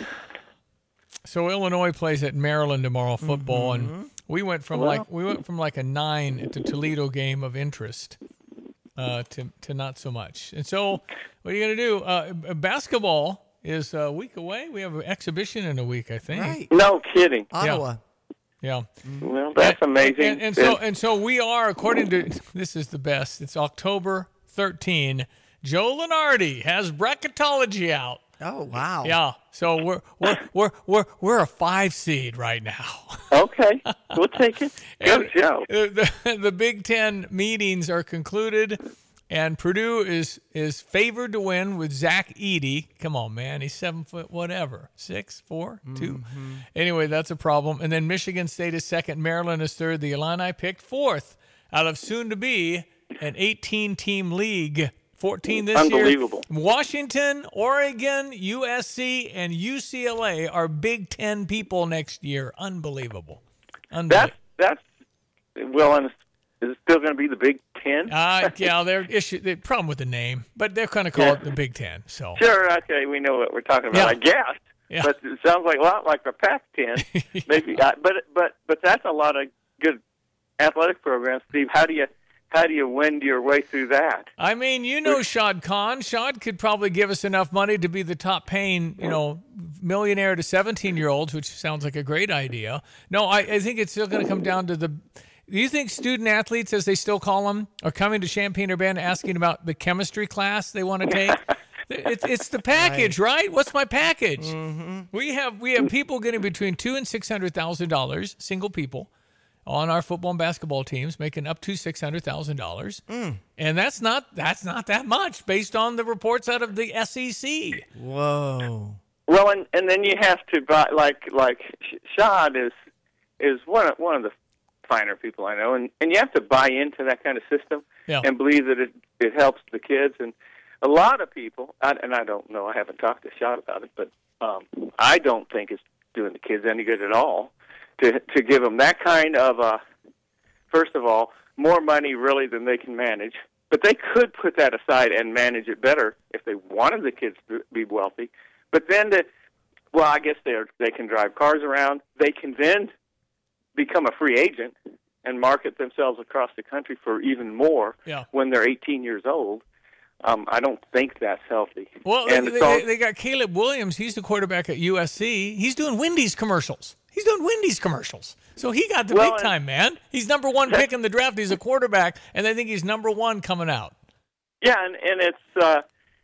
so Illinois plays at Maryland tomorrow football, Mm-hmm. and we went from Well- like we went from like a nine at the Toledo game of interest uh, to to not so much. And so, what are you gonna do? Uh, basketball is a week away. We have an exhibition in a week, I think. Right. no kidding. Ottawa. Yeah. Well, that's amazing. And, and so and so we are, according to this is the best. It's October thirteenth. Joe Lenardi has bracketology out. Oh wow. Yeah. So we're we're we're we're we're a five seed right now. Okay, we'll take it. Go, And Joe. The, the, the Big Ten meetings are concluded, and Purdue is is favored to win with Zach Edey. Come on, man, he's seven foot whatever, six, four, two. Anyway, that's a problem. And then Michigan State is second, Maryland is third. The Illini picked fourth out of soon to be an eighteen team league. fourteen this Unbelievable. year. Washington, Oregon, U S C, and U C L A are Big Ten people next year. Unbelievable. Unbelievable. That's that's well, and is it still going to be the Big Ten? Uh, yeah, they're issue. The problem with the name, but they're going to call Yeah. it the Big Ten. So Sure, okay, we know what we're talking about. Yeah. I guess, Yeah. but it sounds like a lot like the Pac ten. Maybe, uh, but but but that's a lot of good athletic programs, Steve. How do you how do you wend your way through that? I mean, you know, Shad Khan. Shad could probably give us enough money to be the top paying, you know, millionaire to seventeen year olds, which sounds like a great idea. No, I, I think it's still going to come down to the. Do you think student athletes, as they still call them, are coming to Champaign-Urbana asking about the chemistry class they want to take? It's it's the package, right? What's my package? We have we have people getting between two and six hundred thousand dollars, single people, on our football and basketball teams, making up to six hundred thousand dollars, and that's not that's not that much based on the reports out of the S E C. Whoa. Well, and and then you have to buy like like Shad is is one of one of the finer people I know, and and you have to buy into that kind of system Yeah. and believe that it it helps the kids. And a lot of people, I, and I don't know, I haven't talked to Shad about it, but um, I don't think it's doing the kids any good at all to to give them that kind of uh, first of all, more money really than they can manage. But they could put that aside and manage it better if they wanted the kids to be wealthy. But then, the, well, I guess they are, they can drive cars around. They can then become a free agent and market themselves across the country for even more Yeah. when they're eighteen years old. Um, I don't think that's healthy. Well, and they, it's all- they, they got Caleb Williams. He's the quarterback at U S C. He's doing Wendy's commercials. He's doing Wendy's commercials. So he got the Well, big and- time, man. He's number one pick in the draft. He's a quarterback, and they think he's number one coming out. Yeah, and, and it's uh,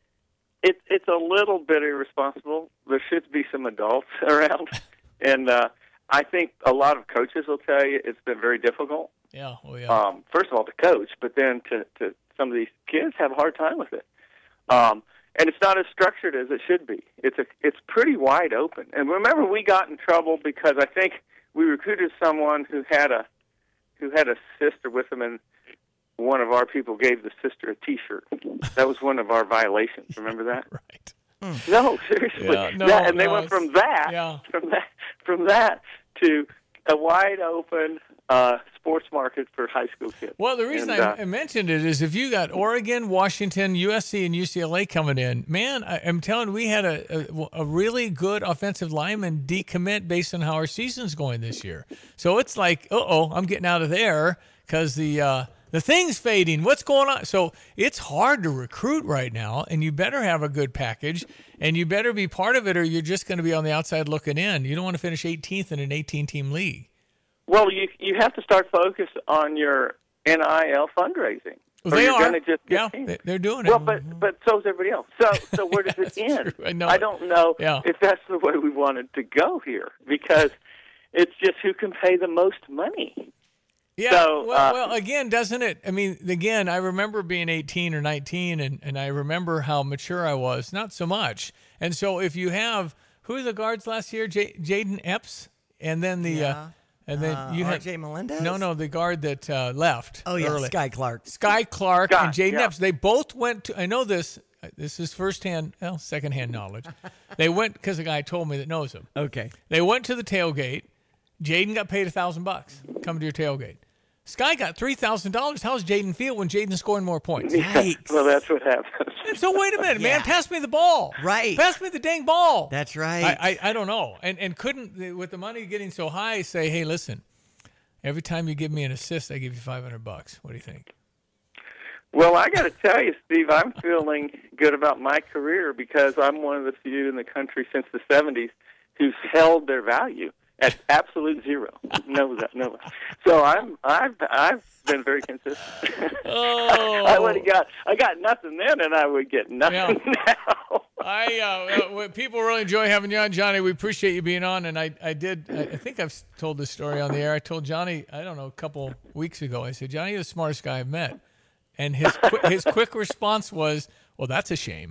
it, it's a little bit irresponsible. There should be some adults around, and uh, I think a lot of coaches will tell you it's been very difficult. Yeah, oh yeah. Um, first of all, to coach, but then to, to some of these kids have a hard time with it. Um, and it's not as structured as it should be. It's a it's pretty wide open. And remember, we got in trouble because I think we recruited someone who had a who had a sister with him, and one of our people gave the sister a T-shirt. That was one of our violations. Remember that? Right. No, seriously. Yeah, no, That- and they no, went it's- from that, yeah. from that, from that to a wide open uh, sports market for high school kids. Well, the reason And, I, uh, I mentioned it is if you got Oregon, Washington, U S C, and U C L A coming in, man, I, I'm telling you, we had a, a, a really good offensive lineman decommit based on how our season's going this year. So it's like, uh-oh, I'm getting out of there because the uh, the thing's fading. What's going on? So it's hard to recruit right now, and you better have a good package, and you better be part of it, or you're just going to be on the outside looking in. You don't want to finish eighteenth in an eighteen-team league. Well, you you have to start focus on your N I L fundraising. Well, or they you're are. going to just get Yeah, teams. they- they're doing it. Well, but but so's everybody else. So so where does it end? I know. I don't know Yeah. if that's the way we wanted to go here, because it's just who can pay the most money. Yeah, So, well, uh, well, again, doesn't it? I mean, again, I remember being eighteen or nineteen, and, and I remember how mature I was. Not so much. And so if you have, who were the guards last year? J- Jaden Epps? And then the, Yeah. uh, and then Uh, you R had. J Melendez? No, no, the guard that uh, left. Oh, yeah, early. Sky Clark. Sky Clark Sky, and Jaden yeah. Epps. They both went to, I know this, this is firsthand, well, secondhand knowledge. They went, because a guy told me that knows them. Okay. They went to the tailgate. Jaden got paid a thousand bucks coming to your tailgate. Sky got three thousand dollars. How's Jaden feel when Jaden's scoring more points? Well, that's what happens. And so wait a minute, man. Pass me the ball. Right. Pass me the dang ball. That's right. I, I, I don't know. And and couldn't, with the money getting so high, say, hey, listen, every time you give me an assist, I give you five hundred bucks. What do you think? Well, I got to tell you, Steve, I'm feeling good about my career because I'm one of the few in the country since the seventies who's held their value at absolute zero. No, no. So I'm, I've, I've been very consistent. Oh. I would have got, I got nothing then, and I would get nothing now. I uh, uh, people really enjoy having you on, Johnny. We appreciate you being on, and I, I did. I, I think I've told this story on the air. I told Johnny, I don't know, a couple weeks ago. I said, Johnny, you're the smartest guy I've met, and his qu- his quick response was, "Well, that's a shame."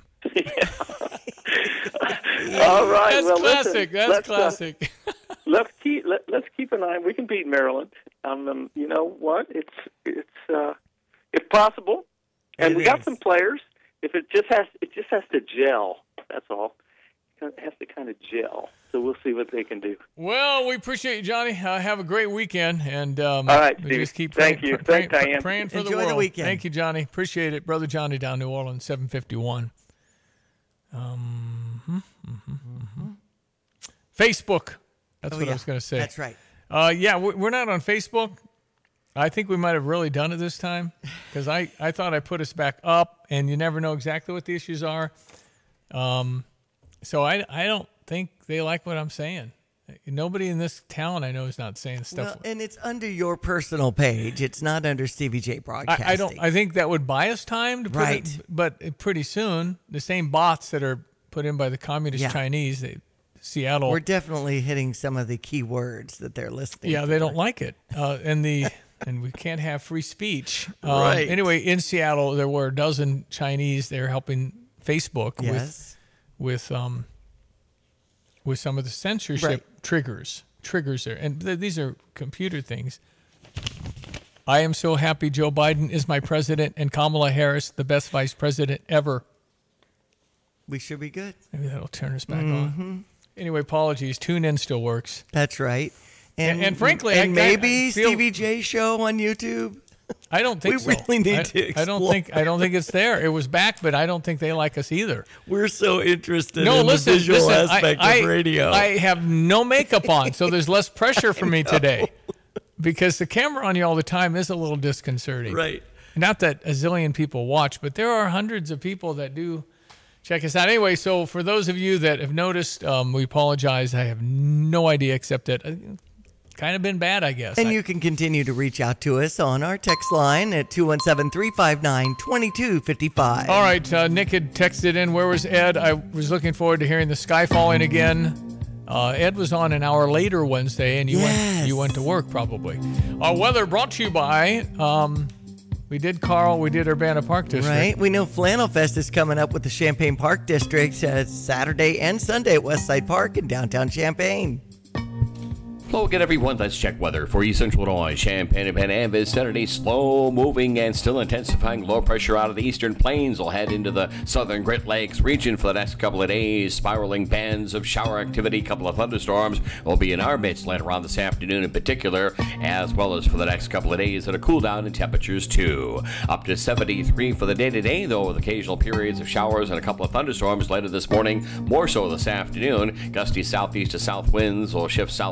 All right, That's well, classic. listen, That's let's, uh, classic. let's keep let, let's keep an eye. We can beat Maryland. Um, um, you know what? It's it's uh, if possible, and It we got is. some players. If it just has it just has to gel. That's all. It has to kind of gel. So we'll see what they can do. Well, we appreciate you, Johnny. Uh, have a great weekend, and um, All right, we Steve. just keep Thank praying, you. praying, Thanks, Diane. praying for Enjoy the the world. weekend. Thank you, Johnny. Appreciate it, brother Johnny down New Orleans, seven fifty-one. Um, mhm, mhm, mhm. Facebook. That's Oh, what yeah. I was going to say. That's right. Uh, yeah, we- we're not on Facebook. I think we might have really done it this time because I, I thought I put us back up, and you never know exactly what the issues are. Um, so I, I don't think they like what I'm saying. Nobody in this town I know is not saying stuff. Well, and it's under your personal page. It's not under Stevie J Broadcasting. I, I don't. I think that would buy us time to put Right. it, but pretty soon the same bots that are put in by the communist Yeah. Chinese, they, Seattle. We're definitely hitting some of the key words that they're listening. Yeah, for. they don't like it, uh, and the and we can't have free speech. Um, Right. Anyway, in Seattle, there were a dozen Chinese. They're helping Facebook Yes. with with um with some of the censorship Right. triggers triggers there, and th- these are computer things. I am so happy Joe Biden is my president and Kamala Harris the best vice president ever. We should be good. Maybe that'll turn us back Mhm. on. Anyway, apologies. Tune in still works. That's right. And- and frankly, and I- I maybe feel- Stevie J show on YouTube. I don't think We so. really need I, to I don't explore think I don't think it's there. It was back, but I don't think they like us either. We're so interested No, in listen, the visual listen, aspect I, of I- radio. I have no makeup on, so there's less pressure for me today. Because the camera on you all the time is a little disconcerting. Right. Not that a zillion people watch, but there are hundreds of people that do check us out. Anyway, so for those of you that have noticed, um, we apologize. I have no idea except that uh, kind of been bad, I guess. And I- you can continue to reach out to us on our text line at two one seven, three five nine, two two five five. All right, uh, Nick had texted in, where was Ed? I was looking forward to hearing the sky falling again. Uh, Ed was on an hour later Wednesday, and you Yes. went you went to work probably. Our weather brought to you by, um, we did Carl, we did Urbana Park District. Right. We know Flannel Fest is coming up with the Champaign Park District uh, Saturday and Sunday at Westside Park in downtown Champaign. Hello again, everyone. Let's check weather for East Central Illinois, Champaign and Pan Saturday, slow moving and still intensifying low pressure out of the eastern plains will head into the southern Great Lakes region for the next couple of days. Spiraling bands of shower activity, couple of thunderstorms will be in our midst later on this afternoon in particular, as well as for the next couple of days, and a cool down in temperatures too. Up to seventy-three for the day today, though, with occasional periods of showers and a couple of thunderstorms later this morning, more so this afternoon. Gusty southeast to south winds will shift southwest tonight.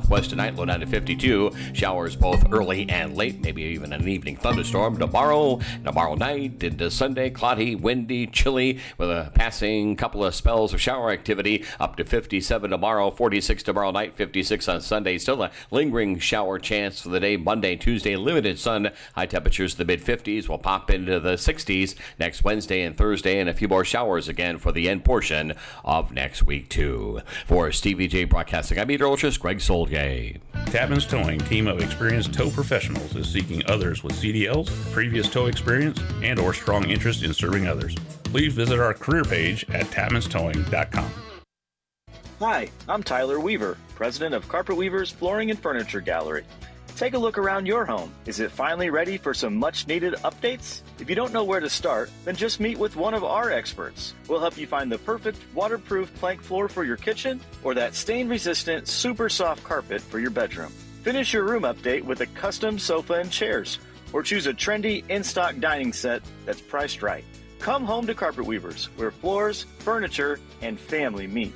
tonight, low down to fifty-two. Showers both early and late, maybe even an evening thunderstorm. Tomorrow, tomorrow night into Sunday, cloudy, windy, chilly, with a passing couple of spells of shower activity. Up to fifty-seven tomorrow, forty-six tomorrow night, fifty-six on Sunday. Still a lingering shower chance for the day. Monday, Tuesday, limited sun. High temperatures in the mid-fifties will pop into the sixties next Wednesday and Thursday, and a few more showers again for the end portion of next week, too. For Stevie J Broadcasting, I'm meteorologist Greg Solgay. Tapman's Towing, team of experienced tow professionals, is seeking others with C D Ls, previous tow experience, and or strong interest in serving others. Please visit our career page at tapmans towing dot com. Hi, I'm Tyler Weaver, president of Carpet Weaver's Flooring and Furniture Gallery. Take a look around your home. Is it finally ready for some much-needed updates? If you don't know where to start, then just meet with one of our experts. We'll help you find the perfect waterproof plank floor for your kitchen or that stain-resistant, super soft carpet for your bedroom. Finish your room update with a custom sofa and chairs, or choose a trendy in-stock dining set that's priced right. Come home to Carpet Weavers, where floors, furniture, and family meet.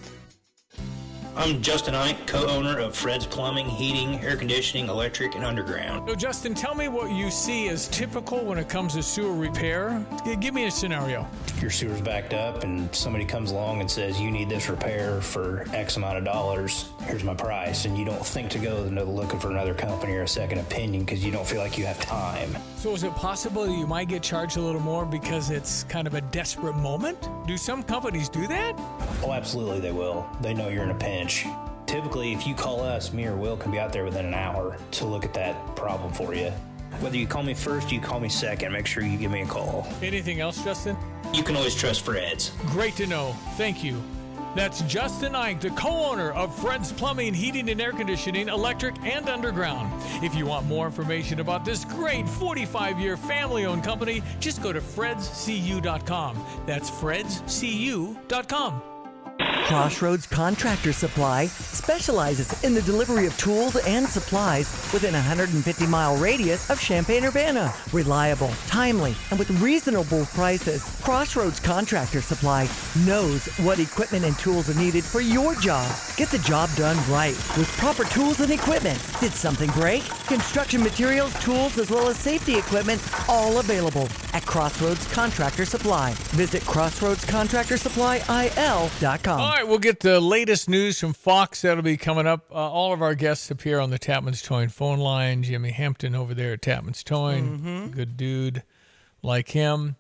I'm Justin Ike, co-owner of Fred's Plumbing, Heating, Air Conditioning, Electric, and Underground. So, Justin, tell me what you see as typical when it comes to sewer repair. Give me a scenario. Your sewer's backed up and somebody comes along and says, you need this repair for X amount of dollars. Here's my price. And you don't think to go looking for another company or a second opinion because you don't feel like you have time. So is it possible that you might get charged a little more because it's kind of a desperate moment? Do some companies do that? Oh, absolutely they will. They know you're in a pinch. Typically, if you call us, me or Will can be out there within an hour to look at that problem for you. Whether you call me first or you call me second, make sure you give me a call. Anything else, Justin? You can always trust Fred's. Great to know. Thank you. That's Justin Ike, the co-owner of Fred's Plumbing, Heating, and Air Conditioning, Electric, and Underground. If you want more information about this great forty-five-year family-owned company, just go to freds c u dot com. That's freds c u dot com. Crossroads Contractor Supply specializes in the delivery of tools and supplies within a one hundred fifty mile radius of Champaign-Urbana. Reliable, timely, and with reasonable prices, Crossroads Contractor Supply knows what equipment and tools are needed for your job. Get the job done right with proper tools and equipment. Did something break? Construction materials, tools, as well as safety equipment, all available at Crossroads Contractor Supply. Visit crossroads contractor supply I L dot com. All right, we'll get the latest news from Fox. That'll be coming up. Uh, all of our guests appear on the Tapman's Towing phone line. Jimmy Hampton over there at Tapman's Towing. Mm-hmm. Good dude like him.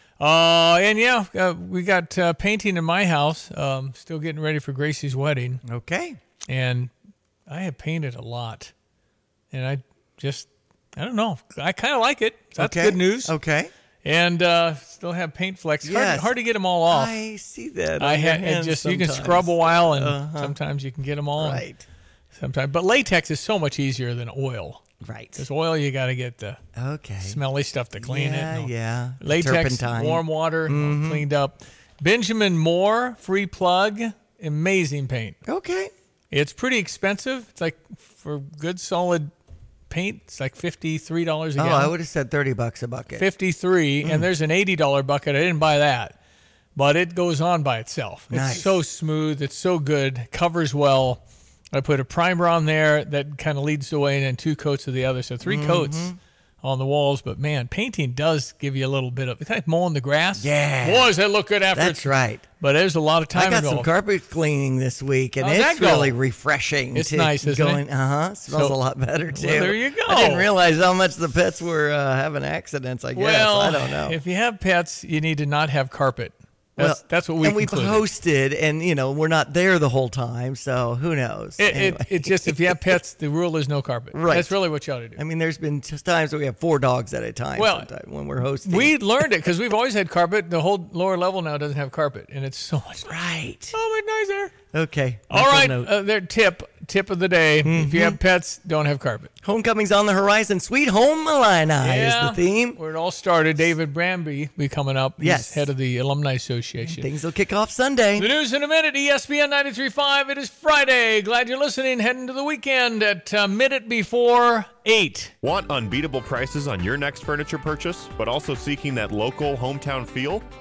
Uh, and, yeah, uh, we got uh, painting in my house. Um, still getting ready for Gracie's wedding. Okay. And I have painted a lot. And I just, I don't know. I kind of like it. That's okay. good news. Okay. And uh, still have paint flecks. Yes. Hard, hard to get them all off. I see that. I on your ha- hands just sometimes. You can scrub a while, and uh-huh. sometimes you can get them all. Right. Sometimes, but latex is so much easier than oil. Right. Because oil, you got to get the okay smelly stuff to clean yeah, it. No. Yeah. Latex, Turpentine. warm water, Mm-hmm. cleaned up. Benjamin Moore, free plug, amazing paint. Okay. It's pretty expensive. It's like for good solid paint, it's like fifty-three dollars a oh, gallon. I would have said thirty bucks a bucket. fifty-three, Mm. and there's an eighty dollars bucket. I didn't buy that, but it goes on by itself. Nice. It's so smooth. It's so good. Covers well. I put a primer on there that kind of leads the way, and then two coats of the other. So three Mm-hmm. coats on the walls. But, man, painting does give you a little bit of – it's like mowing the grass. Yeah. Boy, does that look good after That's it's, right. But there's a lot of time I got involved. some carpet cleaning this week, and How's it's that go? really refreshing. It's to nice, isn't going, it? Uh-huh. Smells So- a lot better, too. Well, there you go. I didn't realize how much the pets were uh, having accidents, I guess. Well, I don't know. if you have pets, you need to not have carpet. That's, well, that's what we And we've concluded. hosted, and, you know, we're not there the whole time, so who knows? It, Anyway. it, it just, if you have pets, the rule is no carpet. Right. That's really what you ought to do. I mean, there's been just times where we have four dogs at a time Well, sometimes when we're hosting. We learned it because we've always had carpet. The whole lower level now doesn't have carpet, and it's so much right. so much nicer. Okay. All mental right, note. uh, their tip tip of the day: if you Mhm. have pets, don't have carpet. Homecoming's on the horizon. Sweet Home Illini Yeah, is the theme. where it all started. David Bramby be coming up. He's Yes. head of the Alumni Association. Things will kick off Sunday. The news in a minute. E S P N ninety-three point five. It is Friday. Glad you're listening. Heading to the weekend at uh, minute before eight. Want unbeatable prices on your next furniture purchase, but also seeking that local hometown feel?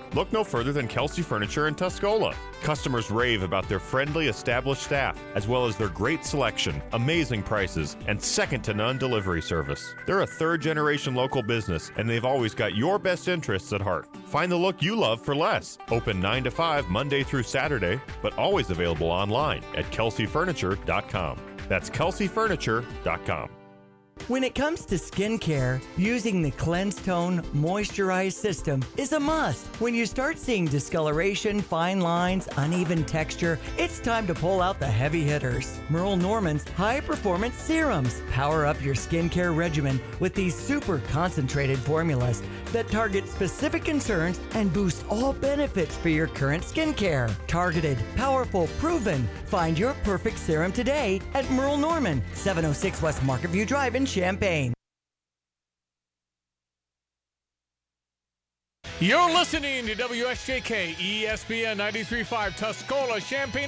Look no further than Kelsey Furniture in Tuscola. Customers rave about their friendly, established staff, as well as their great selection, amazing prices, and second-to-none delivery service. They're a third-generation local business, and they've always got your best interests at heart. Find the look you love for less. Open nine to five Monday through Saturday, but always available online at kelsey furniture dot com. That's kelsey furniture dot com. When it comes to skincare, using the Cleanse Tone Moisturized System is a must. When you start seeing discoloration, fine lines, uneven texture, it's time to pull out the heavy hitters. Merle Norman's High Performance Serums. Power up your skincare regimen with these super concentrated formulas that target specific concerns and boost all benefits for your current skincare. Targeted, powerful, proven. Find your perfect serum today at Merle Norman, seven oh six West Market View Drive in Champaign. You're listening to W S J K E S P N ninety-three point five Tuscola, Champaign.